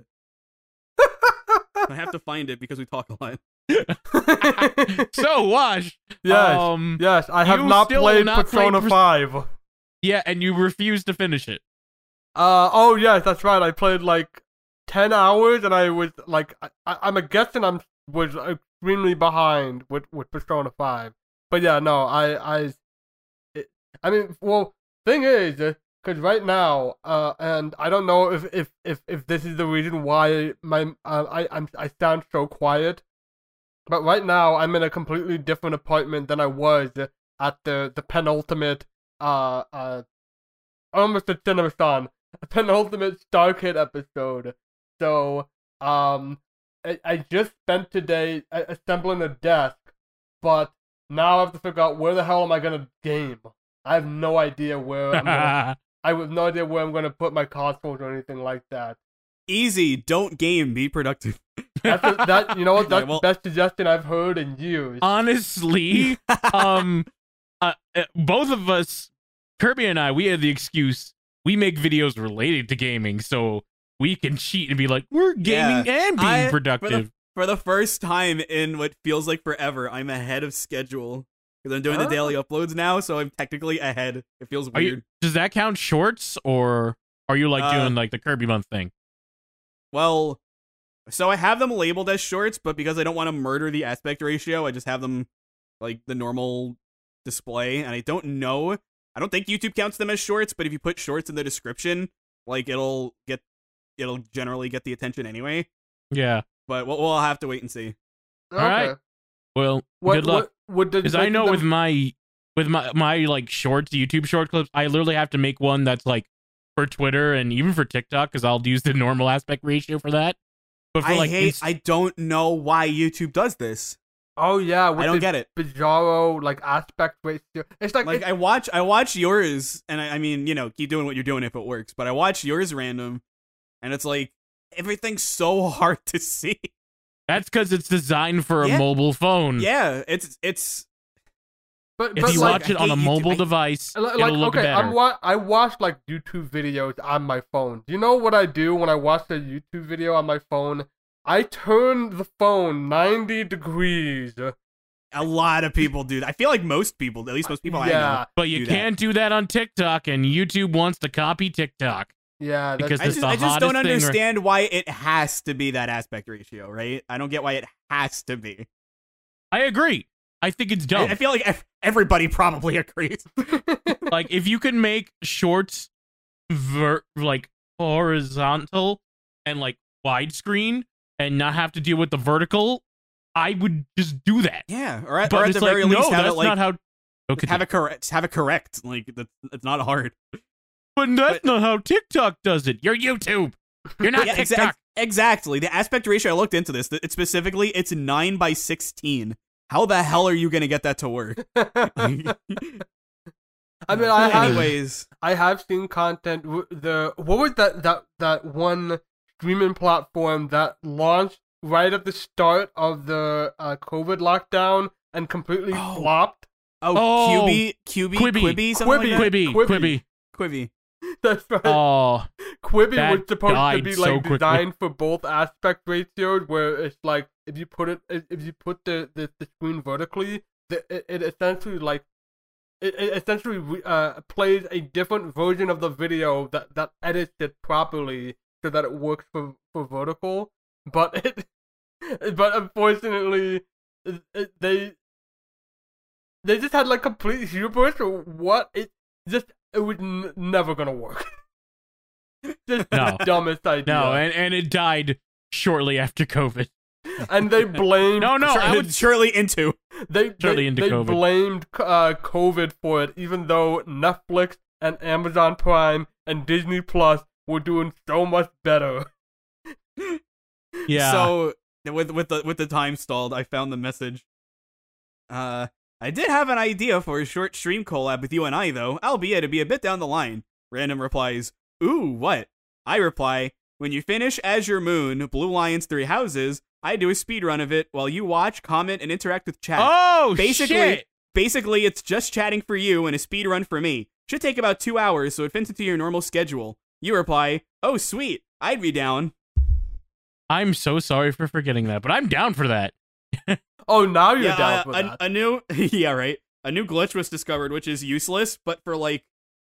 [SPEAKER 2] I have to find it because we talk a lot.
[SPEAKER 1] So Wash,
[SPEAKER 3] Yes,
[SPEAKER 1] um,
[SPEAKER 3] yes, I have
[SPEAKER 1] you
[SPEAKER 3] not
[SPEAKER 1] still
[SPEAKER 3] played
[SPEAKER 1] not played
[SPEAKER 3] Persona
[SPEAKER 1] Pers-
[SPEAKER 3] five.
[SPEAKER 1] yeah, and you refuse to finish it.
[SPEAKER 3] Uh oh yes, that's right. I played like ten hours, and I was like, I, I, I'm a guessing I'm was extremely behind with with Persona five. But yeah, no, I I, it, I mean, well, thing is, because right now, uh, and I don't know if if if if this is the reason why my uh, I I'm I sound so quiet, but right now I'm in a completely different apartment than I was at the the penultimate uh uh almost a Cinema-san, a penultimate Starkid episode. So um I, I just spent today a- assembling a desk, but now I have to figure out where the hell am I gonna game. I have no idea where I'm gonna I have no idea where I'm gonna put my consoles or anything like that.
[SPEAKER 2] Easy. Don't game. Be productive.
[SPEAKER 3] That's a, that you know what?
[SPEAKER 2] Okay,
[SPEAKER 3] That's
[SPEAKER 2] well-
[SPEAKER 3] the best suggestion I've heard in years.
[SPEAKER 1] Honestly, um, uh, uh, both of us, Kirby and I, we had the excuse we make videos related to gaming, so we can cheat and be like, we're gaming and being
[SPEAKER 2] I-
[SPEAKER 1] productive.
[SPEAKER 2] For the first time in what feels like forever, I'm ahead of schedule. Because I'm doing the
[SPEAKER 3] Oh.
[SPEAKER 2] daily uploads now, so I'm technically ahead. It feels
[SPEAKER 1] Are you,
[SPEAKER 2] weird.
[SPEAKER 1] does that count shorts, or are you like
[SPEAKER 2] Uh,
[SPEAKER 1] doing like the Kirby month thing?
[SPEAKER 2] Well, so I have them labeled as shorts, but because I don't want to murder the aspect ratio, I just have them like the normal display, and I don't know. I don't think YouTube counts them as shorts, but if you put shorts in the description, like it'll get, it'll generally get the attention anyway.
[SPEAKER 1] Yeah.
[SPEAKER 2] But we'll, we'll have to wait and see.
[SPEAKER 1] All right. Well,
[SPEAKER 3] What,
[SPEAKER 1] good luck.
[SPEAKER 3] What, what did
[SPEAKER 1] Because I know
[SPEAKER 3] them-
[SPEAKER 1] with my with my my like shorts, YouTube short clips, I literally have to make one that's like for Twitter and even for TikTok, because I'll use the normal aspect ratio for that. But for
[SPEAKER 2] I
[SPEAKER 1] like
[SPEAKER 2] hate.
[SPEAKER 1] inst-
[SPEAKER 2] I don't know why YouTube does this.
[SPEAKER 3] Oh yeah, with
[SPEAKER 2] I don't
[SPEAKER 3] the
[SPEAKER 2] get it.
[SPEAKER 3] Bizarro like aspect ratio. It's like,
[SPEAKER 2] Like
[SPEAKER 3] it-
[SPEAKER 2] I watch, I watch yours, and I, I mean, you know, keep doing what you're doing if it works. But I watch yours random, and it's like everything's so hard to see.
[SPEAKER 1] that's because it's designed for a
[SPEAKER 2] Yeah.
[SPEAKER 1] mobile phone.
[SPEAKER 2] Yeah, it's it's.
[SPEAKER 3] but,
[SPEAKER 1] If
[SPEAKER 3] but
[SPEAKER 1] you
[SPEAKER 3] like,
[SPEAKER 1] watch it on a
[SPEAKER 2] I hate YouTube.
[SPEAKER 1] mobile
[SPEAKER 2] I-
[SPEAKER 1] device,
[SPEAKER 3] Like,
[SPEAKER 1] it'll look
[SPEAKER 3] okay,
[SPEAKER 1] better.
[SPEAKER 3] I'm wa- I watch like YouTube videos on my phone. Do you know what I do when I watch a YouTube video on my phone? I turn the phone ninety degrees.
[SPEAKER 2] A lot of people do that. I feel like most people, at least most people I know.
[SPEAKER 3] yeah,
[SPEAKER 1] but you
[SPEAKER 2] do that.
[SPEAKER 1] can't do that on TikTok, and YouTube wants to copy TikTok.
[SPEAKER 3] yeah.
[SPEAKER 1] Because
[SPEAKER 3] That's,
[SPEAKER 2] I
[SPEAKER 1] It's
[SPEAKER 2] just,
[SPEAKER 1] the
[SPEAKER 2] I just don't
[SPEAKER 1] hottest thing, right?
[SPEAKER 2] understand why it has to be that aspect ratio, right? I don't get why it has to be.
[SPEAKER 1] I agree. I think it's
[SPEAKER 2] I,
[SPEAKER 1] dumb.
[SPEAKER 2] I feel like ev- everybody probably agrees.
[SPEAKER 1] Like if you can make shorts ver- like horizontal and like widescreen and not have to deal with the vertical, I would just do that.
[SPEAKER 2] Yeah, or at,
[SPEAKER 1] But
[SPEAKER 2] or at
[SPEAKER 1] it's
[SPEAKER 2] the
[SPEAKER 1] like,
[SPEAKER 2] very
[SPEAKER 1] no,
[SPEAKER 2] least have
[SPEAKER 1] that's
[SPEAKER 2] it like
[SPEAKER 1] not how. Okay,
[SPEAKER 2] have it correct. Have it correct. Like that's it's not hard.
[SPEAKER 1] but that's
[SPEAKER 2] but-
[SPEAKER 1] not how TikTok does it. You're YouTube. You're not
[SPEAKER 2] Yeah, exa-
[SPEAKER 1] TikTok.
[SPEAKER 2] exactly. The aspect ratio. I looked into this. It specifically, it's nine by sixteen. How the hell are you gonna get that to work?
[SPEAKER 3] I mean, I have,
[SPEAKER 2] Anyways,
[SPEAKER 3] I have seen content. w- The what was that that that one streaming platform that launched right at the start of the uh, COVID lockdown and completely
[SPEAKER 2] Oh.
[SPEAKER 3] flopped?
[SPEAKER 2] oh,
[SPEAKER 1] Oh,
[SPEAKER 2] QB, QB,
[SPEAKER 1] Quibi.
[SPEAKER 2] Quibi, something
[SPEAKER 3] Quibi.
[SPEAKER 2] like that.
[SPEAKER 1] Quibi,
[SPEAKER 3] Quibi.
[SPEAKER 1] Quibi.
[SPEAKER 2] Quibi.
[SPEAKER 3] That's right.
[SPEAKER 1] Oh,
[SPEAKER 3] Quibi
[SPEAKER 1] that
[SPEAKER 3] was supposed to
[SPEAKER 1] died
[SPEAKER 3] be
[SPEAKER 1] so
[SPEAKER 3] like
[SPEAKER 1] quickly.
[SPEAKER 3] designed for both aspect ratios, where it's like if you put it if you put the the, the screen vertically, the, it, it essentially like it, it essentially re- uh, plays a different version of the video that that edits it properly so that it works for for vertical. But it but unfortunately it, it, they they just had like complete hubris or what it just it was n- never gonna work. Just
[SPEAKER 1] No.
[SPEAKER 3] the dumbest idea.
[SPEAKER 1] no, and, and it died shortly after COVID.
[SPEAKER 3] and they blamed
[SPEAKER 1] No, no,
[SPEAKER 2] Sure-
[SPEAKER 1] I would.
[SPEAKER 2] surely into.
[SPEAKER 3] they
[SPEAKER 1] Shortly
[SPEAKER 3] they,
[SPEAKER 1] into
[SPEAKER 3] they
[SPEAKER 1] COVID.
[SPEAKER 3] blamed uh, COVID for it, even though Netflix and Amazon Prime and Disney Plus were doing so much better.
[SPEAKER 1] Yeah.
[SPEAKER 2] So with with the with the time stalled, I found the message. Uh, I did have an idea for a short stream collab with you and I, though, albeit it'd be a bit down the line. Random replies, "Ooh, what?" I reply, "When you finish Azure Moon, Blue Lion's Three Houses, I do a speedrun of it while you watch, comment, and interact with chat.
[SPEAKER 1] oh,
[SPEAKER 2] basically,
[SPEAKER 1] shit.
[SPEAKER 2] basically, it's just chatting for you and a speedrun for me. Should take about two hours, so it fits into your normal schedule." You reply, "Oh, sweet, I'd be down."
[SPEAKER 1] I'm so sorry for forgetting that, but I'm down for that.
[SPEAKER 3] Oh, now you're
[SPEAKER 2] yeah,
[SPEAKER 3] down
[SPEAKER 2] uh,
[SPEAKER 3] for
[SPEAKER 2] a,
[SPEAKER 3] that.
[SPEAKER 2] a new yeah, right. A new glitch was discovered, which is useless, but for like,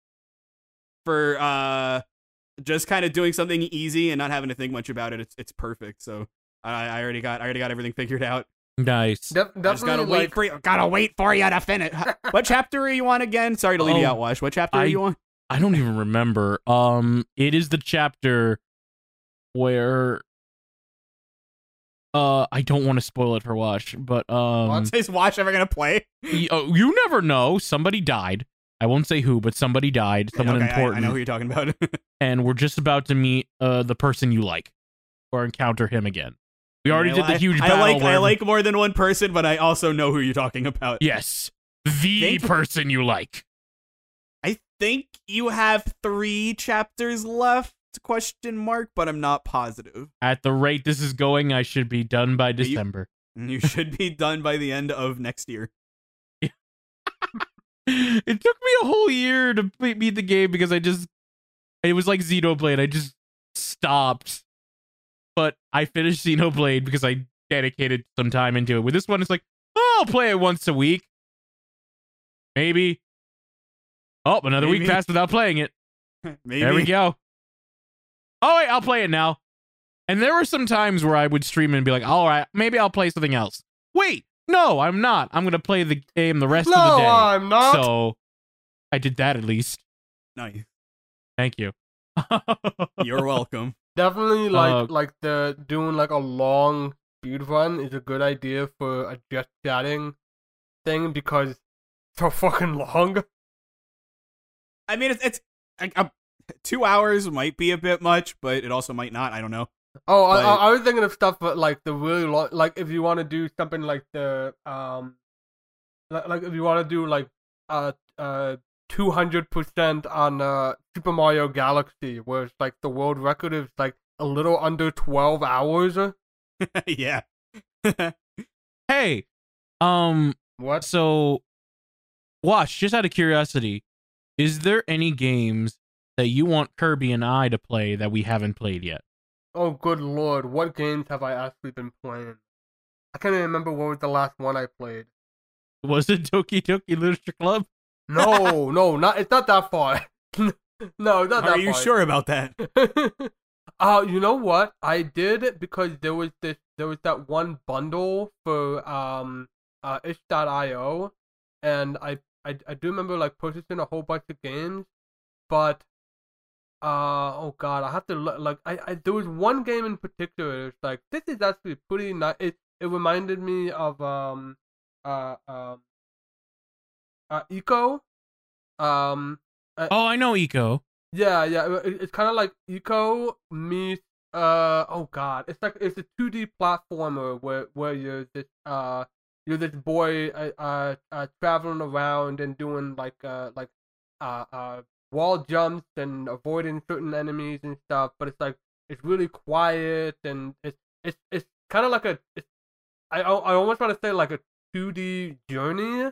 [SPEAKER 2] for uh, just kind of doing something easy and not having to think much about it, it's it's perfect. So I, I already got I already got everything figured out.
[SPEAKER 1] Nice.
[SPEAKER 3] Def-
[SPEAKER 2] I just gotta
[SPEAKER 3] definitely,
[SPEAKER 2] wait
[SPEAKER 3] like,
[SPEAKER 2] for you. Gotta wait for you to finish. What chapter are you on again? Sorry to leave you
[SPEAKER 1] Oh,
[SPEAKER 2] out, Wash. What chapter
[SPEAKER 1] I-
[SPEAKER 2] are you on?
[SPEAKER 1] I don't even remember. Um, it is the chapter where uh I don't want to spoil it for Wash, but um
[SPEAKER 2] What is Wash ever gonna play?
[SPEAKER 1] y- oh, you never know. Somebody died. I won't say who, but somebody died. Someone
[SPEAKER 2] Okay, I-
[SPEAKER 1] important.
[SPEAKER 2] I, know who you're talking about.
[SPEAKER 1] And we're just about to meet uh the person you like or encounter him again. We already
[SPEAKER 2] I-
[SPEAKER 1] did the
[SPEAKER 2] I-
[SPEAKER 1] huge
[SPEAKER 2] I,
[SPEAKER 1] battle.
[SPEAKER 2] like I
[SPEAKER 1] where-
[SPEAKER 2] like more than one person, but I also know who you're talking about.
[SPEAKER 1] Yes, the
[SPEAKER 2] Thank you.
[SPEAKER 1] person you like.
[SPEAKER 2] I think you have three chapters left, question mark, but I'm not positive.
[SPEAKER 1] At the rate this is going, I should be done by
[SPEAKER 2] you-
[SPEAKER 1] December.
[SPEAKER 2] You should be done by the end of next year.
[SPEAKER 1] It took me a whole year to be- beat the game because I just it was like Xenoblade. I just stopped. But I finished Xenoblade because I dedicated some time into it. With this one, it's like, oh, I'll play it once a week. Maybe. Oh, another week
[SPEAKER 2] Maybe.
[SPEAKER 1] passed without playing it.
[SPEAKER 2] Maybe.
[SPEAKER 1] There we go. Oh, wait, I'll play it now. And there were some times where I would stream and be like, all right, maybe I'll play something else. Wait, No, I'm not. I'm gonna play the game the rest
[SPEAKER 3] No,
[SPEAKER 1] of the day.
[SPEAKER 3] I'm not.
[SPEAKER 1] So I did that at least.
[SPEAKER 2] Nice.
[SPEAKER 1] Thank you.
[SPEAKER 2] You're welcome.
[SPEAKER 3] Definitely, like
[SPEAKER 1] Uh,
[SPEAKER 3] like the doing like a long speed run is a good idea for a just chatting thing because it's so fucking long.
[SPEAKER 2] I mean, it's, it's like, uh, two hours might be a bit much, but it also might not. I don't know.
[SPEAKER 3] Oh, I,
[SPEAKER 2] But-
[SPEAKER 3] I, I was thinking of stuff but like the really long, like if you want to do something like the um, like, like if you want to do like uh uh two hundred percent on uh Super Mario Galaxy, where it's like the world record is like a little under twelve hours.
[SPEAKER 2] Yeah.
[SPEAKER 1] hey, um,
[SPEAKER 3] What?
[SPEAKER 1] so Wash, just out of curiosity, is there any games that you want Kirby and I to play that we haven't played yet?
[SPEAKER 3] Oh, good lord, what games have I actually been playing? I can't even remember what was the last one I played.
[SPEAKER 1] Was it Doki Doki Literature Club?
[SPEAKER 3] No, no, not it's not that far. no, it's not that
[SPEAKER 2] Are you
[SPEAKER 3] far.
[SPEAKER 2] sure about that?
[SPEAKER 3] uh, you know what? I did because there was this there was that one bundle for um uh itch dot io and I, I I do remember like purchasing a whole bunch of games, but uh oh god, I have to look, like I, I there was one game in particular. It's like this is actually pretty nice. It it reminded me of um uh um uh Eco. Um uh,
[SPEAKER 1] Oh, I know Eco.
[SPEAKER 3] yeah, yeah. It, it's kind of like Eco meets uh oh god, it's like it's a two D platformer where where you're this uh you're this boy uh, uh, uh traveling around and doing like uh like uh uh wall jumps and avoiding certain enemies and stuff, but it's like it's really quiet and it's it's it's kind of like a it's, I I almost want to say like a two D Journey,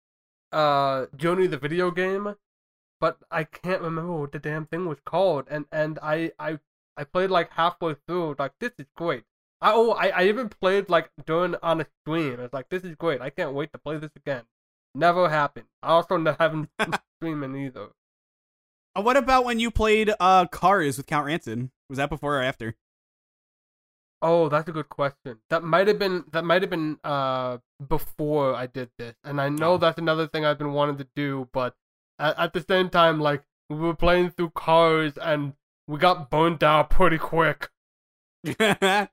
[SPEAKER 3] uh Journey the video game, but I can't remember what the damn thing was called, and and I I I played like halfway through, like this is great. I oh I, I even played like during on a stream. It's like this is great. I can't wait to play this again. Never happened. I also haven't streaming either.
[SPEAKER 2] Uh, what about when you played uh Cars with Count Rancid? Was that before or after?
[SPEAKER 3] Oh, that's a good question. That might have been that might have been uh before I did this, and I know
[SPEAKER 2] Oh.
[SPEAKER 3] that's another thing I've been wanting to do, but at, at the same time, like we were playing through Cars and we got burnt out pretty quick. Uh,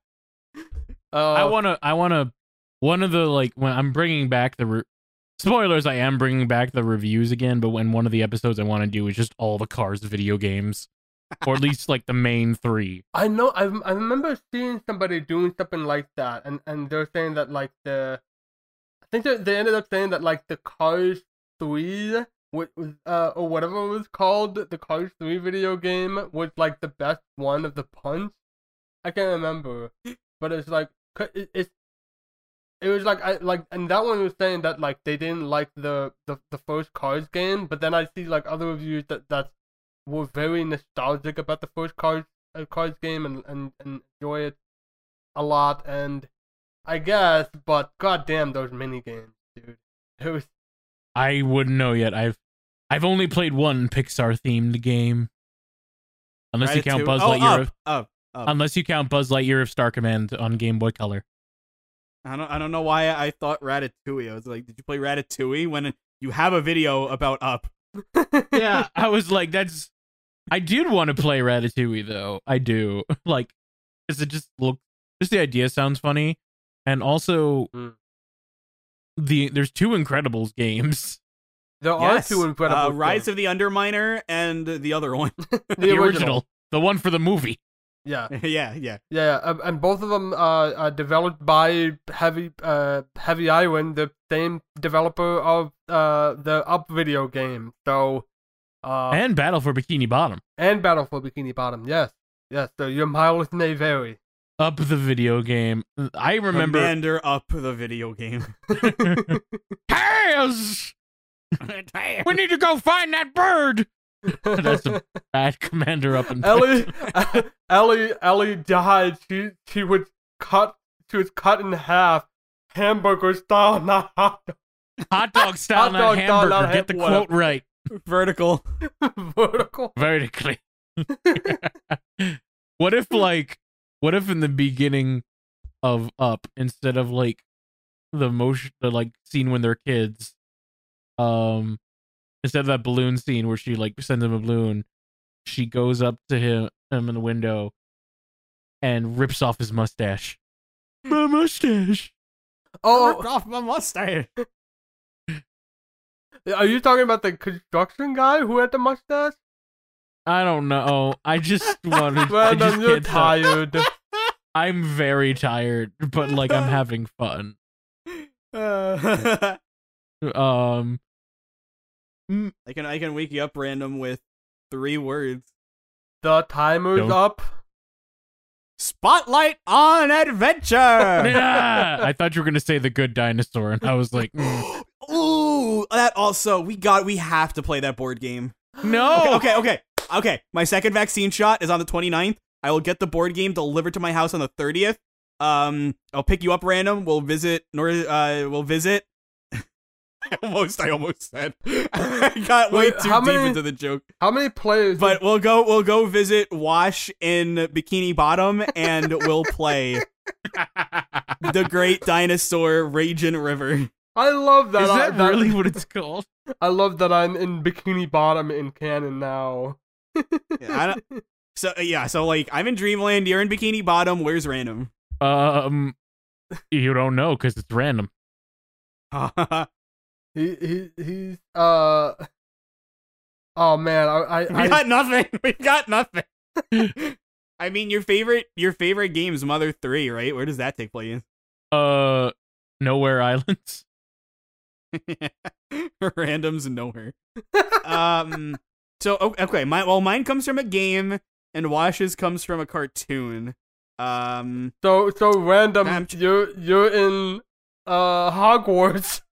[SPEAKER 1] I want to, I want to, one of the, like, when I'm bringing back the, re- spoilers, I am bringing back the reviews again, but when one of the episodes I want to do is just all the Cars video games, or at least, like, the main three.
[SPEAKER 3] I know. I I remember seeing somebody doing something like that, and and they're saying that like the, I think that they ended up saying that like the Cars three, what was uh or whatever it was called, the Cars three video game was like the best one of the bunch. I can't remember, but it's like it, it's it was like I like and that one was saying that like they didn't like the the, the first Cars game, but then I see like other reviews that that were very nostalgic about the first Cars uh, Cars game and, and and enjoy it a lot, and I guess, but goddamn those mini games, dude. It was
[SPEAKER 1] I wouldn't know yet. I've, I've only played one Pixar themed game, unless you count
[SPEAKER 2] Ratatouille?
[SPEAKER 1] Buzz
[SPEAKER 2] oh,
[SPEAKER 1] Lightyear.
[SPEAKER 2] up,
[SPEAKER 1] Of,
[SPEAKER 2] up, up.
[SPEAKER 1] unless you count Buzz Lightyear of Star Command on Game Boy Color.
[SPEAKER 2] I don't I don't know why I thought Ratatouille. I was like, did you play Ratatouille when you have a video about Up?
[SPEAKER 1] Yeah, I was like, that's. I did want to play Ratatouille though. I do like, because it just look, just the idea sounds funny, and also
[SPEAKER 3] Mm.
[SPEAKER 1] the there's two Incredibles games.
[SPEAKER 3] there
[SPEAKER 2] Yes.
[SPEAKER 3] are two incredible
[SPEAKER 2] uh, Rise of the Underminer and the other one.
[SPEAKER 3] the,
[SPEAKER 1] The,
[SPEAKER 3] original.
[SPEAKER 1] original, the one for the movie.
[SPEAKER 3] Yeah.
[SPEAKER 2] yeah, yeah.
[SPEAKER 3] Yeah, um, and both of them uh, are developed by Heavy uh, Heavy Island, the same developer of uh, the Up video game. So, uh,
[SPEAKER 1] And Battle for Bikini Bottom.
[SPEAKER 3] and Battle for Bikini Bottom. Yes, yes. So your mileage may vary.
[SPEAKER 1] Up the video game. I remember.
[SPEAKER 2] Commander Up the video game.
[SPEAKER 1] Tails! We need to go find that bird. That's a bad Commander Up and
[SPEAKER 3] Ellie, Ellie, Ellie died. She she was cut. She was cut in half, hamburger style, not hot
[SPEAKER 1] hot dog style,
[SPEAKER 3] Hot
[SPEAKER 1] not
[SPEAKER 3] dog style,
[SPEAKER 1] hamburger.
[SPEAKER 3] not
[SPEAKER 1] Get the
[SPEAKER 3] ham-
[SPEAKER 1] quote right.
[SPEAKER 2] Vertical.
[SPEAKER 3] dog, vertical.
[SPEAKER 1] Vertically. What if like what if in the beginning of Up, instead of like the motion, the like scene when they're kids. Um, instead of that balloon scene where she like sends him a balloon, she goes up to him, him in the window and rips off his mustache. My mustache.
[SPEAKER 3] Oh,
[SPEAKER 2] Ripped off my mustache.
[SPEAKER 3] are you talking about the construction guy who had the mustache?
[SPEAKER 1] I don't know. I just wanted.
[SPEAKER 3] Well,
[SPEAKER 1] I just
[SPEAKER 3] then you're
[SPEAKER 1] can't stop.
[SPEAKER 3] tired.
[SPEAKER 1] I'm very tired, but like I'm having fun.
[SPEAKER 2] Uh,
[SPEAKER 1] Um,
[SPEAKER 2] I can I can wake you up random with three words.
[SPEAKER 3] The timer's
[SPEAKER 1] Don't-
[SPEAKER 3] up.
[SPEAKER 2] Spotlight on adventure.
[SPEAKER 1] yeah, I thought you were gonna say the good dinosaur, and I was like, mm.
[SPEAKER 2] Ooh, that also we got we have to play that board game.
[SPEAKER 1] no.
[SPEAKER 2] Okay, okay, okay. Okay, my second vaccine shot is on the twenty-ninth. I will get the board game delivered to my house on the thirtieth. Um, I'll pick you up random. We'll visit nor uh we'll visit. I almost I almost said. I got way
[SPEAKER 3] Wait,
[SPEAKER 2] too
[SPEAKER 3] how
[SPEAKER 2] deep
[SPEAKER 3] many-
[SPEAKER 2] into the joke.
[SPEAKER 3] How many players?
[SPEAKER 2] But we'll go we'll go visit Wash in Bikini Bottom and we'll play the Great Dinosaur Raging River.
[SPEAKER 3] I love that.
[SPEAKER 1] Is
[SPEAKER 3] I,
[SPEAKER 1] that really what it's called?
[SPEAKER 3] I love that I'm in Bikini Bottom in canon now.
[SPEAKER 2] Yeah, I don't, so yeah, so like I'm in Dreamland, you're in Bikini Bottom. Where's random?
[SPEAKER 1] Um, you don't know because it's random.
[SPEAKER 3] He he he's uh. Oh man, I I,
[SPEAKER 2] we
[SPEAKER 3] I
[SPEAKER 2] got nothing. We got nothing. I mean, your favorite your favorite game's Mother three, right? Where does that take place?
[SPEAKER 1] Uh, Nowhere Islands.
[SPEAKER 2] Randoms nowhere. Um. So o- okay, my well, mine comes from a game, and Wash's comes from a cartoon. Um.
[SPEAKER 3] so so random.
[SPEAKER 2] I'm j-
[SPEAKER 3] You're you're in uh Hogwarts.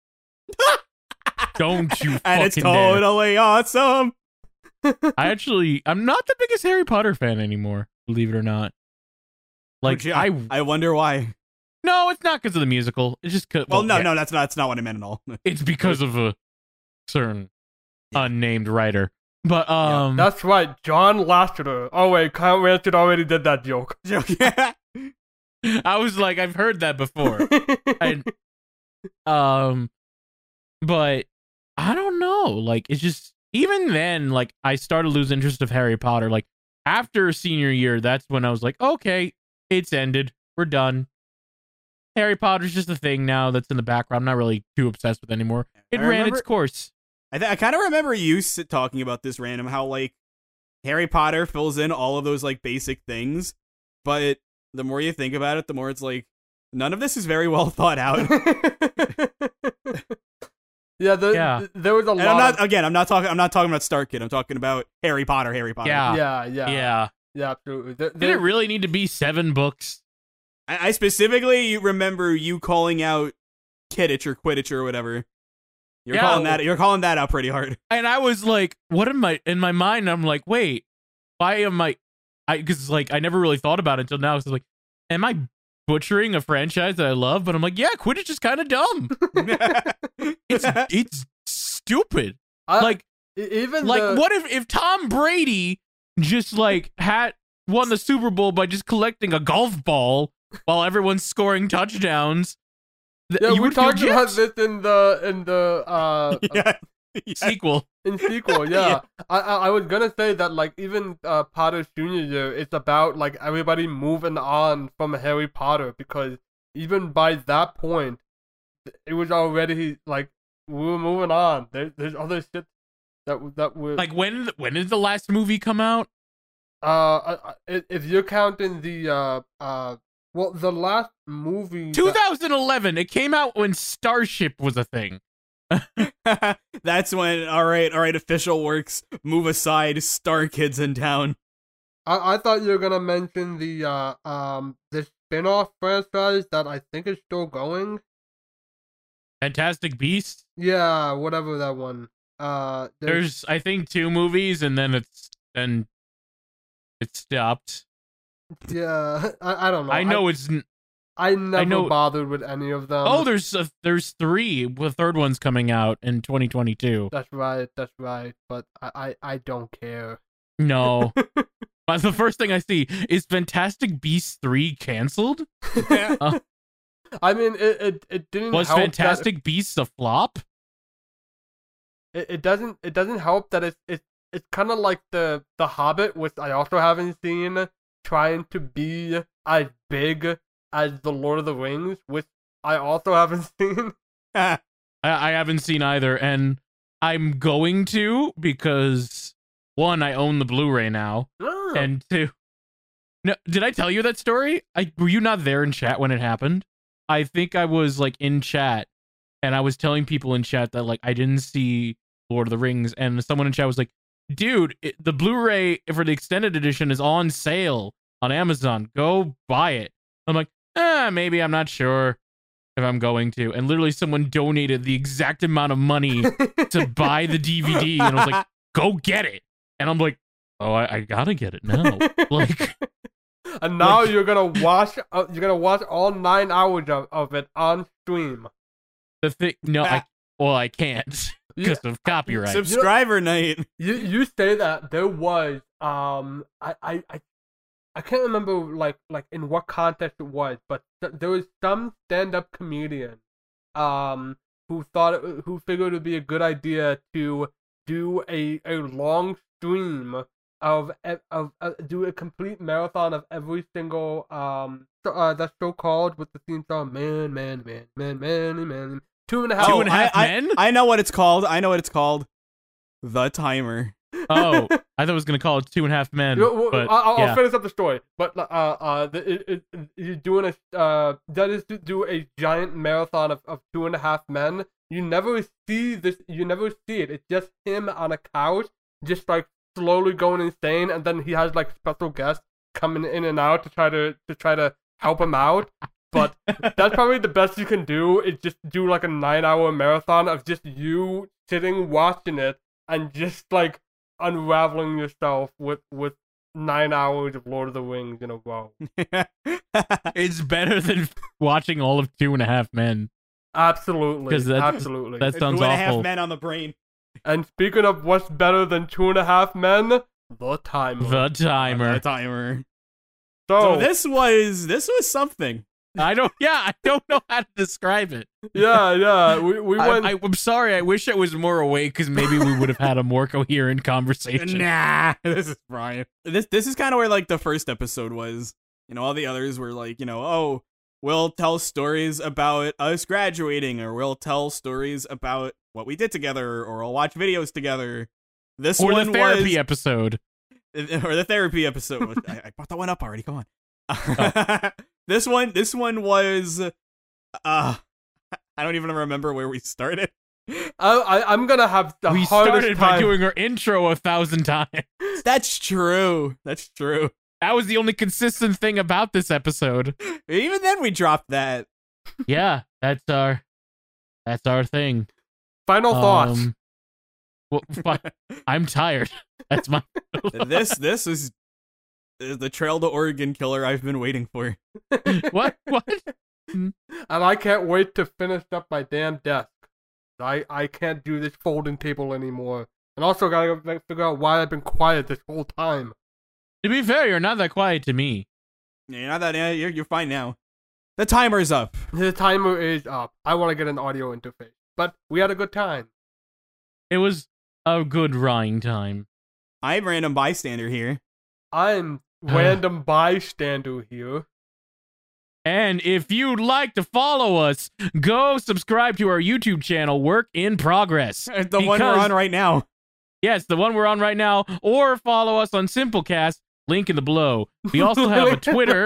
[SPEAKER 1] Don't you
[SPEAKER 2] And it's
[SPEAKER 1] fucking dare.
[SPEAKER 2] totally awesome.
[SPEAKER 1] I actually, I'm not the biggest Harry Potter fan anymore. Believe it or not. Like
[SPEAKER 2] Oh, gee,
[SPEAKER 1] I,
[SPEAKER 2] I wonder why.
[SPEAKER 1] no, it's not because of the musical. It's just cause,
[SPEAKER 2] Well, no,
[SPEAKER 1] yeah,
[SPEAKER 2] no, that's not that's not what I meant at all.
[SPEAKER 1] It's because of a certain
[SPEAKER 2] Yeah.
[SPEAKER 1] unnamed writer. But um,
[SPEAKER 3] That's right, John Lasseter. Oh wait, Count Rancid already did that joke.
[SPEAKER 2] Yeah.
[SPEAKER 1] I was like, I've heard that before. I, um, but I don't know. Like, it's just even then, like I started to lose interest of Harry Potter. Like after senior year, that's when I was like, okay, it's ended. We're done. Harry Potter's just a thing now that's in the background. I'm not really too obsessed with it anymore. It
[SPEAKER 2] I
[SPEAKER 1] ran
[SPEAKER 2] remember-
[SPEAKER 1] its course.
[SPEAKER 2] I th- I kind of remember you sit- talking about this random how like Harry Potter fills in all of those like basic things, but the more you think about it, the more it's like none of this is very well thought out.
[SPEAKER 3] yeah, the,
[SPEAKER 1] Yeah.
[SPEAKER 3] th- there was a
[SPEAKER 2] And
[SPEAKER 3] lot.
[SPEAKER 2] I'm not
[SPEAKER 3] of-
[SPEAKER 2] again. I'm not talking. I'm not talking about Star Kid. I'm talking about Harry Potter. Harry Potter.
[SPEAKER 1] Yeah.
[SPEAKER 3] yeah, yeah,
[SPEAKER 1] Yeah.
[SPEAKER 3] yeah, absolutely. There,
[SPEAKER 1] Did
[SPEAKER 3] there-
[SPEAKER 1] it really need to be seven books?
[SPEAKER 2] I, I specifically remember you calling out Kidditch or Quidditch or whatever. You're
[SPEAKER 1] Yeah.
[SPEAKER 2] calling that. You're calling that out pretty hard.
[SPEAKER 1] And I was like, what am I in my mind? I'm like, wait, why am I? I because like I never really thought about it until now. So like, am I butchering a franchise that I love? But I'm like, yeah, Quidditch is kind of dumb. It's it's stupid.
[SPEAKER 3] I-
[SPEAKER 1] like
[SPEAKER 3] e- even
[SPEAKER 1] like
[SPEAKER 3] the,
[SPEAKER 1] what if if Tom Brady just like had won the Super Bowl by just collecting a golf ball while everyone's scoring touchdowns? Th-
[SPEAKER 3] Yeah,
[SPEAKER 1] you
[SPEAKER 3] we
[SPEAKER 1] would feel
[SPEAKER 3] talked about
[SPEAKER 1] gypped.
[SPEAKER 3] this in the in the uh
[SPEAKER 2] yeah. Yeah.
[SPEAKER 1] Sequel.
[SPEAKER 3] in sequel. Yeah, I, I I was gonna say that like even uh Potter's junior year, it's about like everybody moving on from Harry Potter because even by that point, it was already like we were moving on. There, there's other shit that that were
[SPEAKER 1] Like when when did the last movie come out?
[SPEAKER 3] uh I- I- if you're counting the uh uh well the last movie that-
[SPEAKER 1] twenty eleven. It came out when Starship was a thing.
[SPEAKER 2] That's when. All right. All right. Official works. Move aside. Star Kids in town.
[SPEAKER 3] I, I thought you were gonna mention the uh um the spin-off franchise that I think is still going.
[SPEAKER 1] Fantastic Beasts.
[SPEAKER 3] Yeah, whatever that one. Uh, there's,
[SPEAKER 1] There's I think two movies, and then it's then it stopped.
[SPEAKER 3] yeah, I, I don't know.
[SPEAKER 1] I know it's n-
[SPEAKER 3] I, I never
[SPEAKER 1] know-
[SPEAKER 3] bothered with any of them.
[SPEAKER 1] oh there's a, there's three. The third one's coming out in twenty twenty-two.
[SPEAKER 3] that's right, that's right. But I I, I don't care.
[SPEAKER 1] No, but the first thing I see is Fantastic Beasts three canceled.
[SPEAKER 2] Yeah.
[SPEAKER 3] I mean, it it, it didn't
[SPEAKER 1] Was
[SPEAKER 3] help
[SPEAKER 1] Fantastic Beasts a flop?
[SPEAKER 3] That it, it doesn't it doesn't help that it's it's it's kind of like the the Hobbit, which I also haven't seen, trying to be as big as the Lord of the Rings, which I also haven't seen.
[SPEAKER 1] I, I haven't seen either, and I'm going to because one, I own the Blu-ray now,
[SPEAKER 3] Oh.
[SPEAKER 1] and two, no, did I tell you that story? I were you not there in chat when it happened? I think I was like in chat, and I was telling people in chat that like I didn't see Lord of the Rings, and someone in chat was like, "Dude, it, the Blu-ray for the extended edition is on sale on Amazon. Go buy it." I'm like, "Ah, maybe. I'm not sure if I'm going to." And literally, someone donated the exact amount of money to buy the D V D, and I was like, "Go get it." And I'm like, "Oh, I, I gotta get it now." Like,
[SPEAKER 3] And now
[SPEAKER 1] like-
[SPEAKER 3] you're gonna watch uh, you're gonna watch all nine hours of, of it on stream.
[SPEAKER 1] the thing, no, I well, I can't because of copyright.
[SPEAKER 2] Subscriber night.
[SPEAKER 3] You you say that there was um I I I, I can't remember like like in what context it was, but th- there was some stand up comedian um who thought it, who figured it would be a good idea to do a a long stream of of, of uh, do a complete marathon of every single um so, uh that show called with the theme song man man man man man man two and a half
[SPEAKER 1] Two and a half
[SPEAKER 2] I,
[SPEAKER 1] men?
[SPEAKER 2] I, I know what it's called. I know what it's called. The Timer.
[SPEAKER 1] Oh, I thought I was gonna call it Two and a Half Men,
[SPEAKER 3] Well, well,
[SPEAKER 1] but
[SPEAKER 3] I'll,
[SPEAKER 1] yeah.
[SPEAKER 3] I'll finish up the story. But uh, uh, the, it, it, you're doing a uh, that is to do a giant marathon of, of Two and a Half Men. You never see this. You never see it. It's just him on a couch, just like slowly going insane, and then he has like special guests coming in and out to try to to try to help him out. But that's probably the best you can do. Is just do like a nine-hour marathon of just you sitting watching it and just like unraveling yourself with with nine hours of Lord of the Rings in a row.
[SPEAKER 1] It's better than watching all of Two and a Half Men.
[SPEAKER 3] Absolutely,
[SPEAKER 1] 'Cause that's-
[SPEAKER 3] absolutely.
[SPEAKER 1] that sounds
[SPEAKER 2] Two and a half
[SPEAKER 1] awful.
[SPEAKER 2] men on the brain.
[SPEAKER 3] And speaking of what's better than Two and a Half Men, the timer.
[SPEAKER 1] The Timer.
[SPEAKER 2] The Timer.
[SPEAKER 3] so,
[SPEAKER 2] So this was this was something.
[SPEAKER 1] I don't. Yeah, I don't know how to describe it.
[SPEAKER 3] yeah, yeah, we we
[SPEAKER 1] I,
[SPEAKER 3] went.
[SPEAKER 1] I, I'm sorry. I wish I was more awake because maybe we would have had a more coherent conversation.
[SPEAKER 2] Nah, this is Brian. This this is kind of where like the first episode was. You know, all the others were like, you know, oh, we'll tell stories about us graduating, or we'll tell stories about what we did together, or we'll watch videos together. This
[SPEAKER 1] Or
[SPEAKER 2] one
[SPEAKER 1] the therapy
[SPEAKER 2] was,
[SPEAKER 1] episode.
[SPEAKER 2] or the therapy episode. I, I brought that one up already. Come on.
[SPEAKER 1] Oh.
[SPEAKER 2] This one, this one was. Uh, I don't even remember where we started.
[SPEAKER 3] I, I I'm gonna have the
[SPEAKER 1] We
[SPEAKER 3] hardest
[SPEAKER 1] started
[SPEAKER 3] time.
[SPEAKER 1] by doing our intro a thousand times.
[SPEAKER 2] That's true. That's true.
[SPEAKER 1] That was the only consistent thing about this episode.
[SPEAKER 2] Even then, we dropped that.
[SPEAKER 1] Yeah, that's our that's our thing.
[SPEAKER 3] Final thoughts.
[SPEAKER 1] Um, well, fi- I'm tired. That's my
[SPEAKER 2] this this is is the Trail to Oregon killer I've been waiting for.
[SPEAKER 1] what what.
[SPEAKER 3] And I can't wait to finish up my damn desk. I I can't do this folding table anymore. And also gotta go figure out why I've been quiet this whole time.
[SPEAKER 1] To be fair, you're not that quiet to me.
[SPEAKER 2] Yeah, you're not that. Yeah, you're you're fine now. The timer's up.
[SPEAKER 3] The timer is up. I want to get an audio interface, but we had a good time.
[SPEAKER 1] It was a good rhyme time.
[SPEAKER 2] I'm random bystander here.
[SPEAKER 3] I'm random bystander here.
[SPEAKER 1] And if you'd like to follow us, go subscribe to our YouTube channel, Work in Progress.
[SPEAKER 2] The one we're
[SPEAKER 1] Because-
[SPEAKER 2] on right now.
[SPEAKER 1] Yes, the one we're on right now, or follow us on Simplecast, link in the below. We also have a Twitter.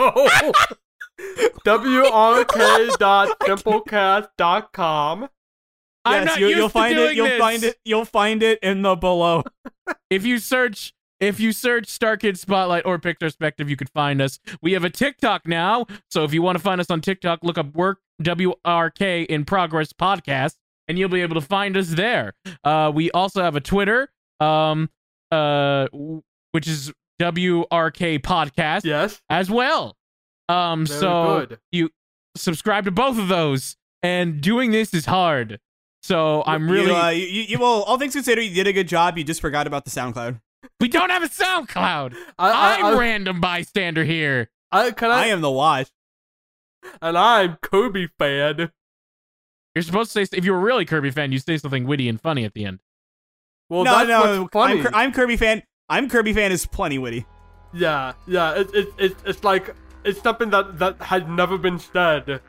[SPEAKER 3] W R K dot simplecast dot com.
[SPEAKER 1] I'm
[SPEAKER 2] Yes,
[SPEAKER 1] not
[SPEAKER 2] you,
[SPEAKER 1] used
[SPEAKER 2] you'll
[SPEAKER 1] to
[SPEAKER 2] find
[SPEAKER 1] doing
[SPEAKER 2] it. You'll
[SPEAKER 1] this.
[SPEAKER 2] find it. You'll find it in the below.
[SPEAKER 1] If you search, if you search Star Kids Spotlight or Pick Perspective, you could find us. We have a TikTok now, so if you want to find us on TikTok, look up Work W R K in Progress Podcast, and you'll be able to find us there. Uh, we also have a Twitter, um, uh, w- which is W R K Podcast
[SPEAKER 3] Yes.
[SPEAKER 1] as well. Um,
[SPEAKER 3] Very
[SPEAKER 1] so
[SPEAKER 3] good.
[SPEAKER 1] you subscribe to both of those, and doing this is hard. So I'm really.
[SPEAKER 2] You, uh, you, you will. All things considered, you did a good job. You just forgot about the SoundCloud.
[SPEAKER 1] We don't have a SoundCloud.
[SPEAKER 3] I, I,
[SPEAKER 1] I'm
[SPEAKER 3] I,
[SPEAKER 1] random bystander here.
[SPEAKER 3] I, can I,
[SPEAKER 2] I am the watch.
[SPEAKER 3] And I'm Kirby fan.
[SPEAKER 1] You're supposed to say, if you were really a Kirby fan, you say something witty and funny at the end.
[SPEAKER 3] Well,
[SPEAKER 2] no,
[SPEAKER 3] that's
[SPEAKER 2] no,
[SPEAKER 3] what's funny.
[SPEAKER 2] I'm, I'm Kirby fan. I'm Kirby fan is plenty witty.
[SPEAKER 3] Yeah, yeah. It, it, it, it's like it's something that that had never been said.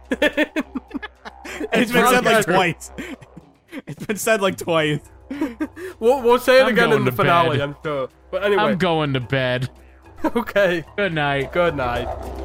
[SPEAKER 2] It's been said like twice. It's been said like twice.
[SPEAKER 3] We'll we'll say it
[SPEAKER 1] I'm
[SPEAKER 3] again in
[SPEAKER 1] going
[SPEAKER 3] the
[SPEAKER 1] to
[SPEAKER 3] finale,
[SPEAKER 1] bed.
[SPEAKER 3] I'm sure. But anyway,
[SPEAKER 1] I'm going to bed.
[SPEAKER 3] okay.
[SPEAKER 1] Good night.
[SPEAKER 3] Good night.